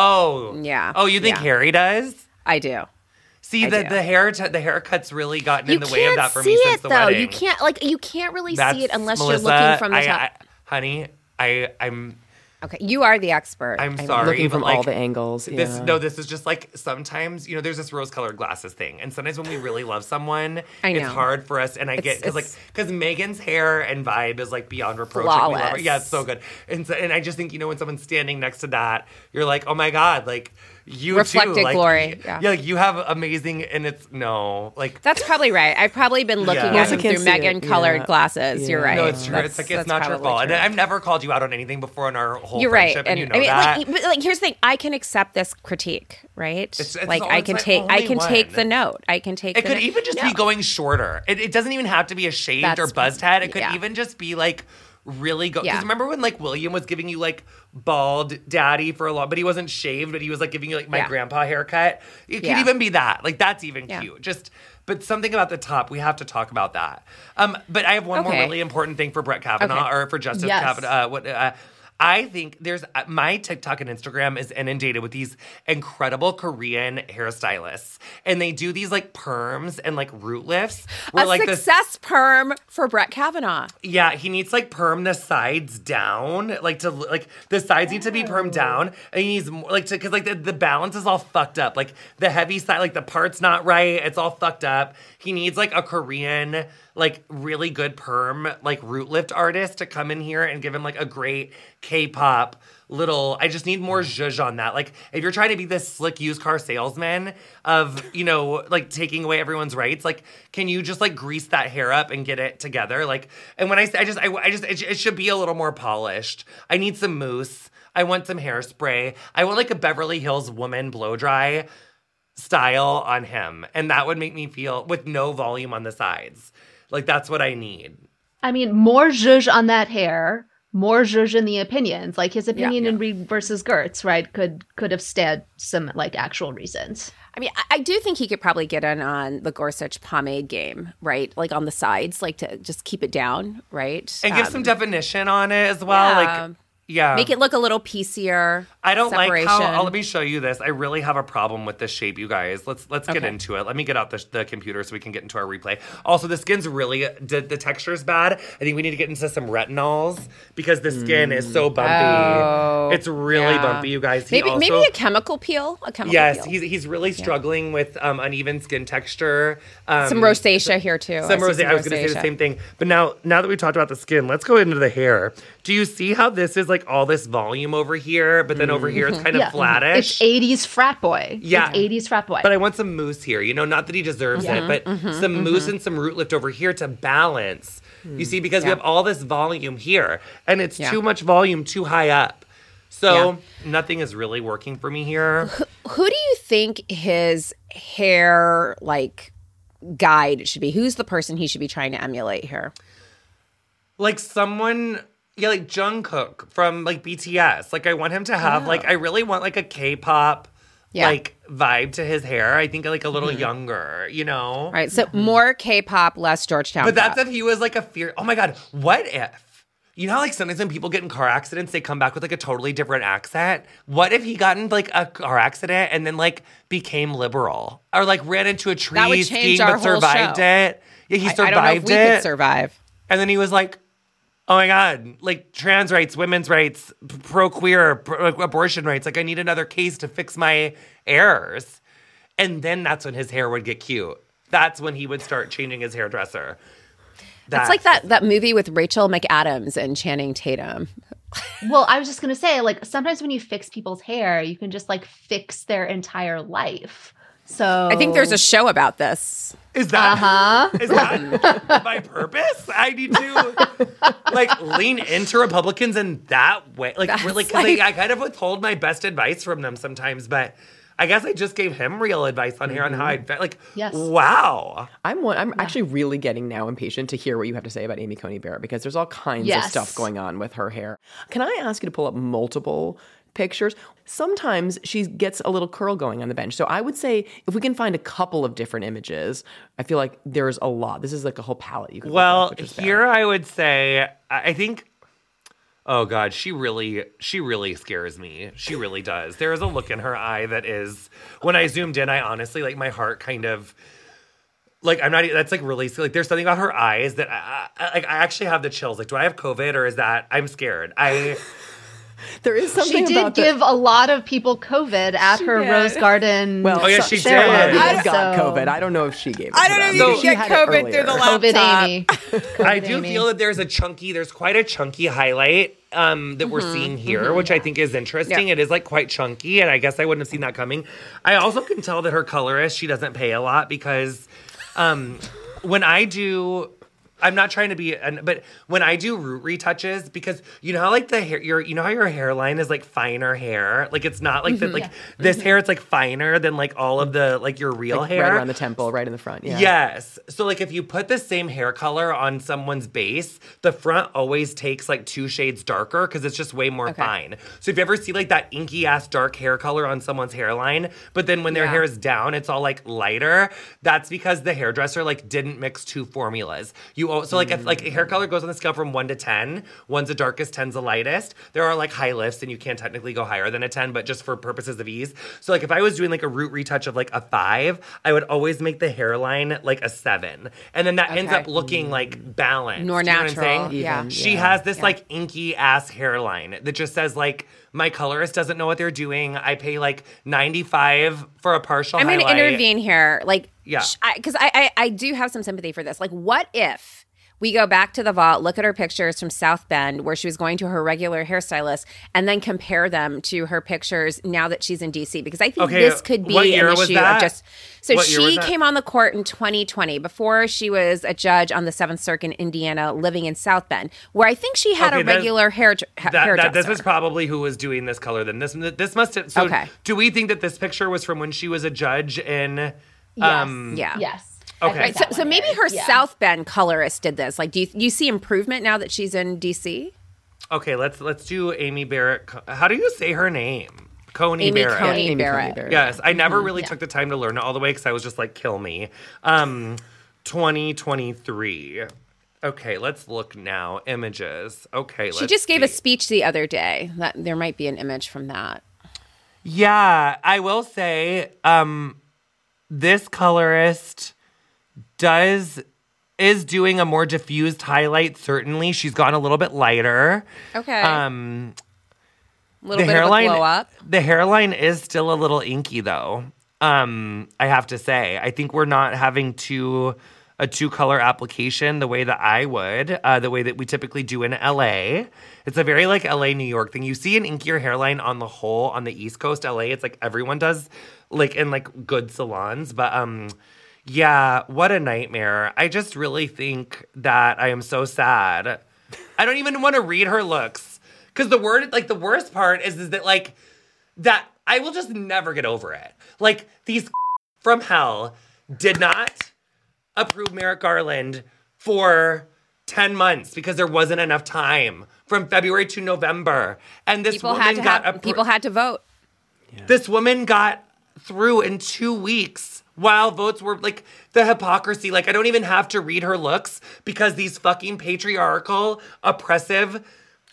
you think Harry does? I do. See, the haircut's really gotten in the way of that for me since the wedding. You can't really see it unless Melissa, you're looking from the top. Honey, I'm. Okay, you are the expert. I'm sorry. Looking from like, all the angles. This is just like sometimes, there's this rose-colored glasses thing. And sometimes when we really love someone, it's hard for us. And I get, because Meghan's hair and vibe is like beyond reproach. Flawless. Like, we love her. Yeah, it's so good. And I just think, when someone's standing next to that, you're like, oh my God, like, you reflected too. Like, glory. Yeah, like you have amazing, and it's that's probably right. I've probably been looking at him through Meghan-colored glasses. You're right. No, it's true. It's like it's not your fault. And I've never called you out on anything before in our whole friendship, and you know that. Like, here's the thing: I can accept this critique, right? I can take the note. I can take. It could even just be going shorter. It doesn't even have to be a shaved or buzzed head. It could even just be like. Really go because remember when like William was giving you like bald daddy for a long, but he wasn't shaved, but he was like giving you like my grandpa haircut. It could even be that. Like that's even cute. But something about the top, we have to talk about that. But I have one more really important thing for Brett Kavanaugh or for Justice Kavanaugh. I think there's my TikTok and Instagram is inundated with these incredible Korean hairstylists, and they do these like perms and like root lifts. Where, success perm for Brett Kavanaugh. Yeah, he needs like perm the sides down, like the sides need to be permed down, and he needs more because the balance is all fucked up. Like the heavy side, like the part's not right. It's all fucked up. He needs like a Korean. Like really good perm, like root lift artist to come in here and give him like a great K-pop I just need more zhuzh on that. Like if you're trying to be this slick used car salesman of, like taking away everyone's rights, like can you just like grease that hair up and get it together? Like, and when I say, it should be a little more polished. I need some mousse. I want some hairspray. I want like a Beverly Hills woman blow dry style on him. And that would make me feel with no volume on the sides. Like, that's what I need. I mean, more zhuzh on that hair, more zhuzh in the opinions. Like, his opinion in Reed versus Gertz, right, could have stood some, like, actual reasons. I mean, I do think he could probably get in on the Gorsuch pomade game, right? Like, on the sides, like, to just keep it down, right? And give some definition on it as well. Yeah. Make it look a little piecier. I don't separation. like how. Let me show you this. I really have a problem with this shape, you guys. Let's get into it. Let me get out the computer so we can get into our replay. Also, the skin's really the texture's bad. I think we need to get into some retinols because the skin is so bumpy. Oh, it's really bumpy, you guys. Maybe a chemical peel. Yes, he's really struggling with uneven skin texture. Some rosacea here too. Some rosacea. I was going to say the same thing. But now that we talked about the skin, let's go into the hair. Do you see how this is like all this volume over here, but then over here it's kind of flattish? It's 80s frat boy. Yeah. It's 80s frat boy. But I want some mousse here. Not that he deserves it, but some mousse and some root lift over here to balance. You see, because we have all this volume here, and it's too much volume too high up. So nothing is really working for me here. Who do you think his hair, guide should be? Who's the person he should be trying to emulate here? Like someone... Yeah, like Jungkook from BTS. I want him to have I really want a K-pop vibe to his hair. I think a little younger, Right. So more K-pop, less Georgetown. But that's if he was a fear. Oh my God, what if? You know how sometimes when people get in car accidents, they come back with a totally different accent? What if he got in a car accident and then became liberal? Or ran into a tree that would change skiing our but survived show. it? Yeah, he survived it. I don't know if we could survive. And then he was oh my God, trans rights, women's rights, pro-queer, abortion rights. I need another case to fix my errors. And then that's when his hair would get cute. That's when he would start changing his hairdresser. That's like that movie with Rachel McAdams and Channing Tatum. Well, I was just going to say, sometimes when you fix people's hair, you can just, fix their entire life. So I think there's a show about this. Is that is that my purpose? I need to lean into Republicans in that way. Really, because I kind of withhold my best advice from them sometimes, but I guess I just gave him real advice on here on how I'd yes. Wow. I'm actually really getting now impatient to hear what you have to say about Amy Coney Barrett because there's all kinds of stuff going on with her hair. Can I ask you to pull up multiple pictures? Sometimes she gets a little curl going on the bench. So I would say if we can find a couple of different images, I feel like there's a lot. This is a whole palette you could look at, here I would say, I think, oh God, she really scares me. She really does. There is a look in her eye that is, when I zoomed in, I honestly, my heart kind of, I'm not, that's really, there's something about her eyes that I actually have the chills. Do I have COVID or is that, I'm scared. There is something she did give a lot of people COVID at her Rose Garden. Well, she did. I got COVID. I don't know if she gave it. I don't know if you get COVID through the laptop. COVID Amy. I do feel that there's quite a chunky highlight that we're seeing here, which I think is interesting. Yeah. It is quite chunky, and I guess I wouldn't have seen that coming. I also can tell that her colorist, she doesn't pay a lot because when I do... I'm not trying to be, but when I do root retouches, because you know how the hair, you know how your hairline is finer hair, it's not this hair, it's finer than all of the your real hair, right around the temple, right in the front. Yeah. Yes. So if you put the same hair color on someone's base, the front always takes 2 shades darker because it's just way more fine. So if you ever see that inky ass dark hair color on someone's hairline, but then when their hair is down, it's all lighter. That's because the hairdresser didn't mix 2 formulas. So if hair color goes on the scale from 1 to 10, 1's the darkest, 10's the lightest. There are high lifts, and you can't technically go higher than a 10, but just for purposes of ease. So if I was doing a root retouch of a 5, I would always make the hairline a 7, and then that ends up looking balanced. More natural. She has this inky ass hairline that just says my colorist doesn't know what they're doing. I pay $95 for a partial highlight. I'm going to intervene here. Because I do have some sympathy for this. What if we go back to the vault, look at her pictures from South Bend where she was going to her regular hairstylist, and then compare them to her pictures now that she's in D.C. Because I think this could be an issue of just... So she came on the court in 2020 before she was a judge on the 7th Circuit in Indiana living in South Bend, where I think she had a regular hairdresser. This is probably who was doing this color then. This must have... So do we think that this picture was from when she was a judge in... Yes. Okay. So maybe her South Bend colorist did this. Do you see improvement now that she's in D.C.? Okay, let's do Amy Barrett. How do you say her name? Coney Barrett. Coney Barrett. Yes, I never really took the time to learn it all the way because I was just kill me. 2023. Okay, let's look now. Images. Okay, She just gave a speech the other day. That there might be an image from that. Yeah, I will say, this colorist is doing a more diffused highlight. Certainly, she's gone a little bit lighter. Okay. A little bit of a glow up. The hairline is still a little inky, though. I have to say, I think we're not having a two-color application the way that I would, the way that we typically do in LA. It's a very like LA, New York thing. You see an inkier hairline on the whole on the East Coast, LA. It's like everyone does, like in like good salons. But yeah, what a nightmare. I just really think that I am so sad. I don't even want to read her looks. Because the worst part is that like, that I will just never get over it. Like, these from hell did not approve Merrick Garland for 10 months because there wasn't enough time from February to November. And this people woman people had to vote. Yeah. This woman got through in 2 weeks while votes were like the hypocrisy. Like, I don't even have to read her looks because these fucking patriarchal, oppressive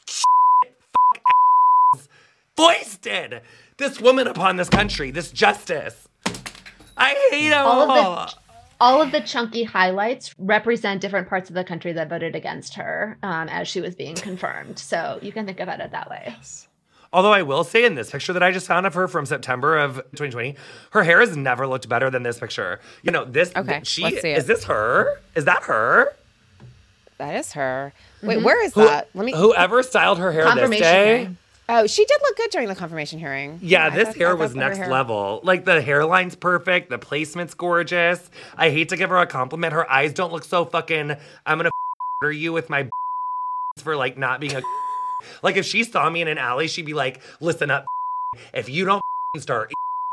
foisted this woman upon this country, this justice. I hate them all of the chunky highlights represent different parts of the country that voted against her as she was being confirmed. So you can think about it that way. Yes. Although I will say in this picture that I just found of her from September of 2020, her hair has never looked better than this picture. You know, this, okay, let's see it. Is this her? Is that her? That is her. Wait, where is that? Whoever styled her hair this day. Hearing. Oh, she did look good during the confirmation hearing. Yeah, this hair was next level. Like, the hairline's perfect. The placement's gorgeous. I hate to give her a compliment. Her eyes don't look so fucking, I'm gonna murder you with my for, like, not being a like, if she saw me in an alley, she'd be like, listen up, if you don't start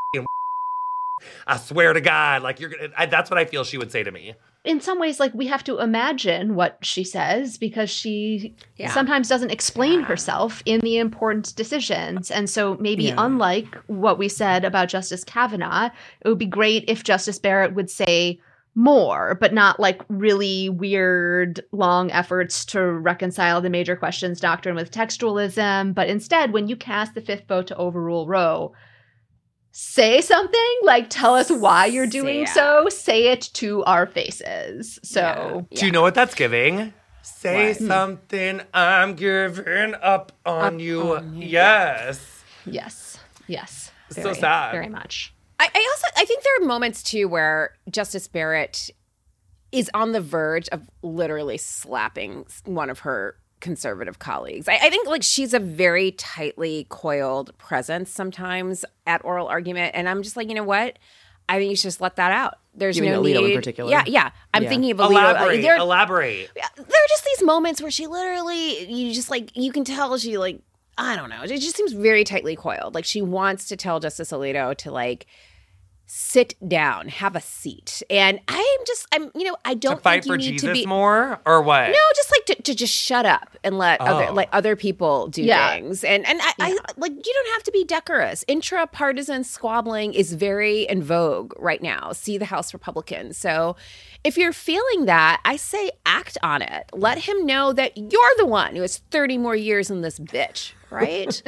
I swear to God, like, you're gonna, that's what I feel she would say to me. In some ways, like, we have to imagine what she says because she sometimes doesn't explain herself in the important decisions. And so maybe unlike what we said about Justice Kavanaugh, it would be great if Justice Barrett would say more, but not like really weird, long efforts to reconcile the major questions doctrine with textualism. But instead, when you cast the fifth vote to overrule Roe, say something, like tell us why you're doing so. Say it to our faces. So, do you know what that's giving? Say something, I'm giving up on you. Yes. Yes. Yes. It's so sad. Very much. I think there are moments too where Justice Barrett is on the verge of literally slapping one of her conservative colleagues. I think like she's a very tightly coiled presence sometimes at oral argument. And I'm just like, you know what? I think you should just let that out. There's no need. Alito in particular? Yeah. I'm thinking of Alito. Elaborate. There are just these moments where she literally, you just like, you can tell she like, I don't know. It just seems very tightly coiled. Like she wants to tell Justice Alito to like, sit down, have a seat. And I don't fight think you for need Jesus to be more or what? No, just like to just shut up and let other people do things. And I like, you don't have to be decorous. Intra-partisan squabbling is very in vogue right now. See the House Republicans. So if you're feeling that, I say act on it. Let him know that you're the one who has 30 more years in this bitch, right?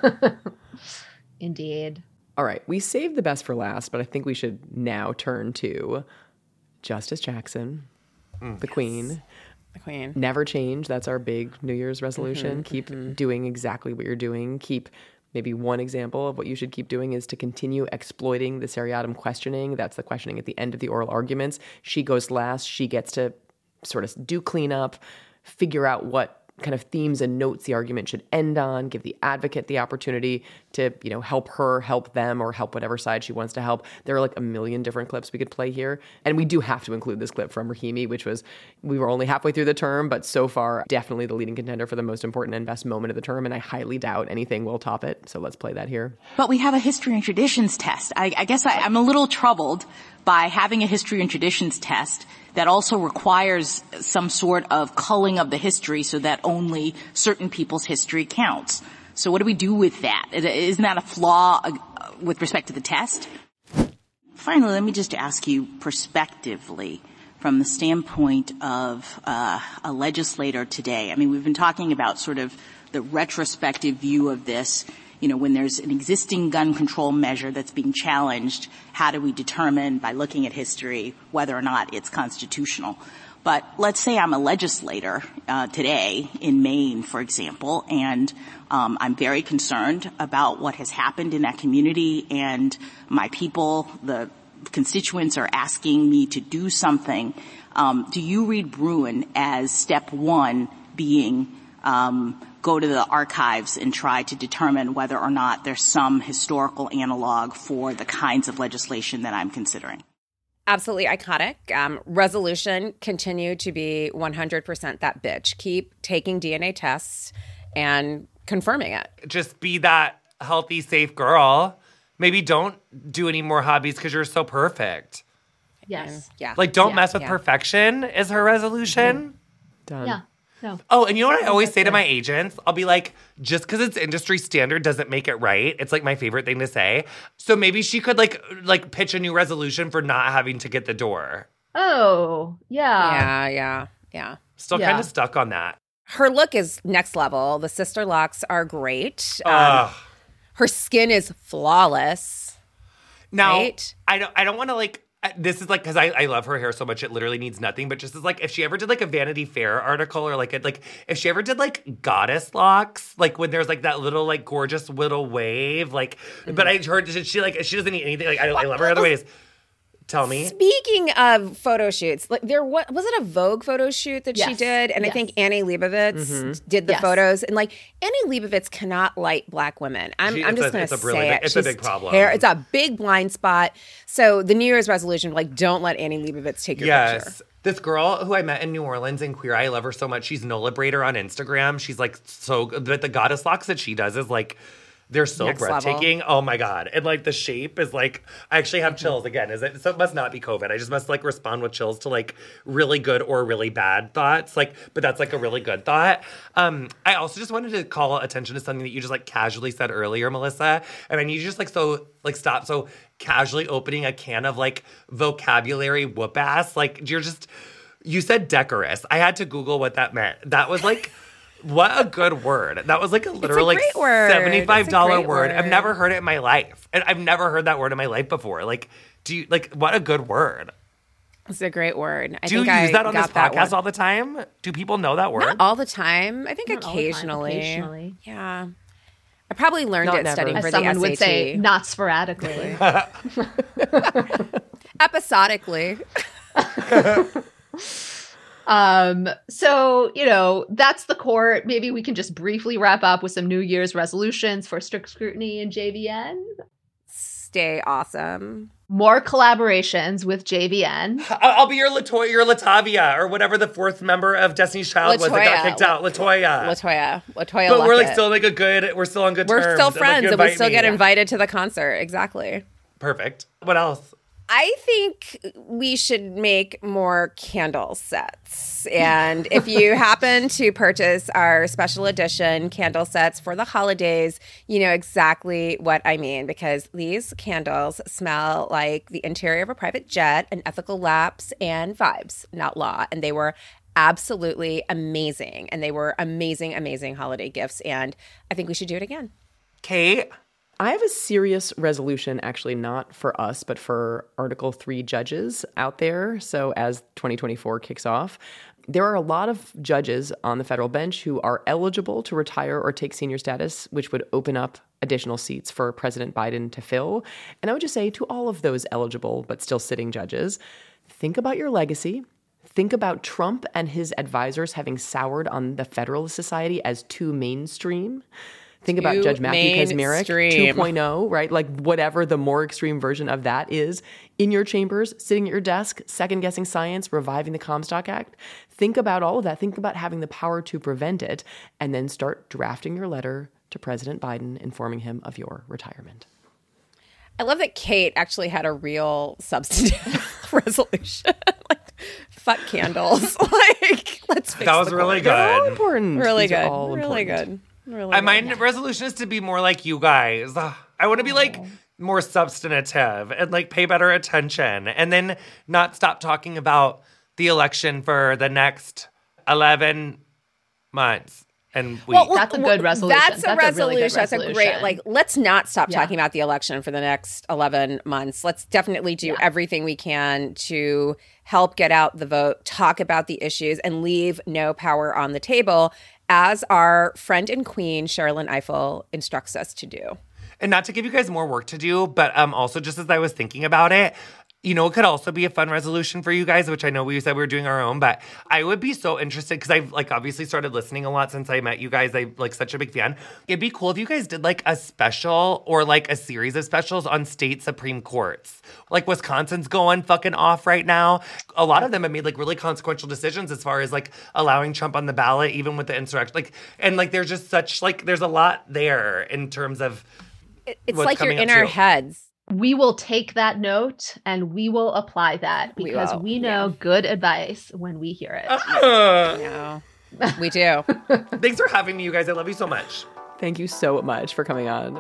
Indeed. All right, we saved the best for last, but I think we should now turn to Justice Jackson, the Queen. The Queen. Never change. That's our big New Year's resolution. Keep doing exactly what you're doing. Keep maybe one example of what you should keep doing is to continue exploiting the seriatim questioning. That's the questioning at the end of the oral arguments. She goes last. She gets to sort of do cleanup, figure out what kind of themes and notes the argument should end on, give the advocate the opportunity to, help her, help them, or help whatever side she wants to help. There are like a million different clips we could play here. And we do have to include this clip from Rahimi, we were only halfway through the term, but so far definitely the leading contender for the most important and best moment of the term. And I highly doubt anything will top it. So let's play that here. But we have a history and traditions test. I guess I'm a little troubled by having a history and traditions test that also requires some sort of culling of the history so that only certain people's history counts. So what do we do with that? Isn't that a flaw with respect to the test? Finally, let me just ask you prospectively, from the standpoint of a legislator today. I mean, we've been talking about sort of the retrospective view of this. You know, when there's an existing gun control measure that's being challenged, how do we determine by looking at history whether or not it's constitutional? But let's say I'm a legislator today in Maine, for example, and I'm very concerned about what has happened in that community, and my people, the constituents, are asking me to do something. Do you read Bruen as step one being go to the archives and try to determine whether or not there's some historical analog for the kinds of legislation that I'm considering? Absolutely iconic. Resolution, continue to be 100% that bitch. Keep taking DNA tests and confirming it. Just be that healthy, safe girl. Maybe don't do any more hobbies because you're so perfect. Yes. Yeah. Like, don't mess with perfection is her resolution. Done. Yeah. No. Oh, and you know what I always say to my agents? I'll be like, just because it's industry standard doesn't make it right. It's like my favorite thing to say. So maybe she could like pitch a new resolution for not having to get the door. Oh, yeah. Yeah. Still kind of stuck on that. Her look is next level. The sister locks are great. Her skin is flawless. Now, right? I don't want to like, this is like, because I love her hair so much, it literally needs nothing. But just as like, if she ever did like a Vanity Fair article or like if she ever did like goddess locks, like when there's like that little like gorgeous little wave, like, but I heard she doesn't need anything. Like, I love her other ways. Tell me. Speaking of photo shoots, like was it a Vogue photo shoot that she did? And I think Annie Leibovitz did the photos. And like Annie Leibovitz cannot like black women. I'm just going to say it. It's a big problem. It's a big blind spot. So the New Year's resolution, like, don't let Annie Leibovitz take your picture. This girl who I met in New Orleans in Queer Eye, I love her so much. She's Nola Brader on Instagram. She's like so good. But the goddess locks that she does is like, they're so next breathtaking. Level. Oh my God. And like the shape is like, I actually have chills again. So it must not be COVID. I just must like respond with chills to like really good or really bad thoughts. Like, but that's like a really good thought. I also just wanted to call attention to something that you just like casually said earlier, Melissa. And I need you just like, so like stop. So casually opening a can of like vocabulary whoop ass. Like you said decorous. I had to Google what that meant. That was like, what a good word. That was like a literal like $75 word. I've never heard it in my life. And I've never heard that word in my life before. Like, what a good word. It's a great word. Do you use that on this podcast all the time? Do people know that word? Not all the time. I think occasionally. Yeah. I probably learned it studying for the SAT. Someone would say, not sporadically. Episodically. So, that's the court. Maybe we can just briefly wrap up with some New Year's resolutions for Strict Scrutiny and JVN. Stay awesome. More collaborations with JVN. I'll be your Latoya, your Latavia, or whatever the fourth member of Destiny's Child was that got kicked out. Latoya. But we're like still like we're still on good terms. We're still friends and we still get invited invited to the concert. Exactly. Perfect. What else? I think we should make more candle sets. And if you happen to purchase our special edition candle sets for the holidays, you know exactly what I mean, because these candles smell like the interior of a private jet, an ethical lapse, and vibes, not law. And they were absolutely amazing. And they were amazing, amazing holiday gifts. And I think we should do it again. Kate? I have a serious resolution, actually not for us, but for Article 3 judges out there. So as 2024 kicks off, there are a lot of judges on the federal bench who are eligible to retire or take senior status, which would open up additional seats for President Biden to fill. And I would just say to all of those eligible but still sitting judges, think about your legacy. Think about Trump and his advisors having soured on the Federalist Society as too mainstream. Think about Judge Matthew Kacsmaryk 2.0, right? Like whatever the more extreme version of that is, in your chambers, sitting at your desk, second-guessing science, reviving the Comstock Act. Think about all of that. Think about having the power to prevent it, and then start drafting your letter to President Biden informing him of your retirement. I love that Kate actually had a real substantive resolution. Like, fuck candles. Like, let's fix that was really good. They're all important. Really These good. are all Really important. good. Really my resolution is to be more like you guys. I want to be like more substantive and like pay better attention and then not stop talking about the election for the next 11 months. And that's a good resolution. That's a resolution. Really good That's a resolution. great, let's not stop talking about the election for the next 11 months. Let's definitely do everything we can to help get out the vote, talk about the issues, and leave no power on the table, as our friend and queen, Sherrilyn Ifill, instructs us to do. And not to give you guys more work to do, but also just as I was thinking about it, it could also be a fun resolution for you guys, which I know we said we were doing our own, but I would be so interested because I've obviously started listening a lot since I met you guys. I'm such a big fan. It'd be cool if you guys did a special or a series of specials on state Supreme Courts. Wisconsin's going fucking off right now. A lot of them have made really consequential decisions as far as allowing Trump on the ballot, even with the insurrection. And there's just such there's a lot there in terms of it's like you're in our heads. We will take that note and we will apply that because we know good advice when we hear it. No, we do. Thanks for having me, you guys. I love you so much. Thank you so much for coming on.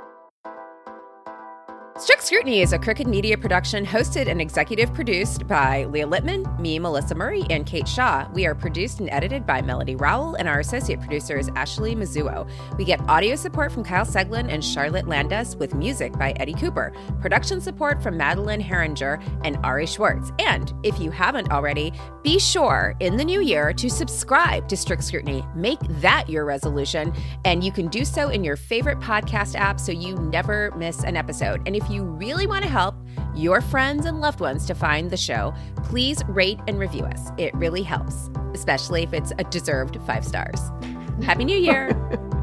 Strict Scrutiny is a Crooked Media production hosted and executive produced by Leah Lippman, me, Melissa Murray, and Kate Shaw. We are produced and edited by Melody Rowell, and our associate producer is Ashley Mizuo. We get audio support from Kyle Seglin and Charlotte Landes with music by Eddie Cooper. Production support from Madeline Herringer and Ari Schwartz. And if you haven't already, be sure in the new year to subscribe to Strict Scrutiny. Make that your resolution, and you can do so in your favorite podcast app so you never miss an episode. And if you really want to help your friends and loved ones to find the show, please rate and review us. It really helps, especially if it's a deserved 5 stars. Happy New Year!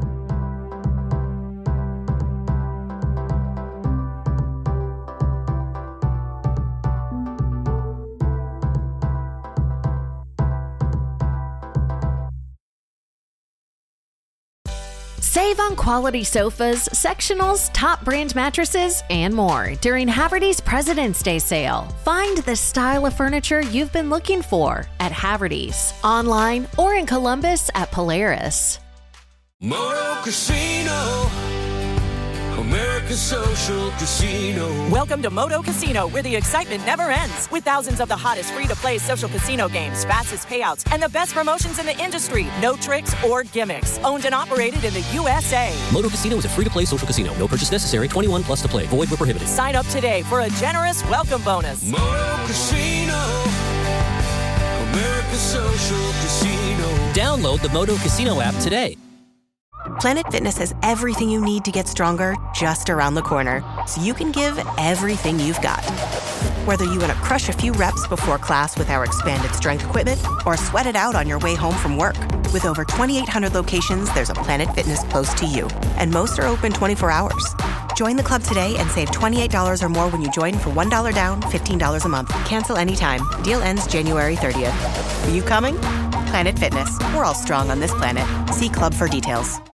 Save on quality sofas, sectionals, top brand mattresses, and more during Haverty's President's Day sale. Find the style of furniture you've been looking for at Haverty's, online or in Columbus at Polaris. Moto Casino, America's social casino. Welcome to Moto Casino, where the excitement never ends. With thousands of the hottest free-to-play social casino games, fastest payouts, and the best promotions in the industry. No tricks or gimmicks. Owned and operated in the USA. Moto Casino is a free-to-play social casino. No purchase necessary. 21 plus to play. Void where prohibited. Sign up today for a generous welcome bonus. Moto Casino, America's social casino. Download the Moto Casino app today. Planet Fitness has everything you need to get stronger just around the corner, so you can give everything you've got. Whether you want to crush a few reps before class with our expanded strength equipment or sweat it out on your way home from work. With over 2,800 locations, there's a Planet Fitness close to you, and most are open 24 hours. Join the club today and save $28 or more when you join for $1 down, $15 a month. Cancel anytime. Deal ends January 30th. Are you coming? Planet Fitness. We're all strong on this planet. See club for details.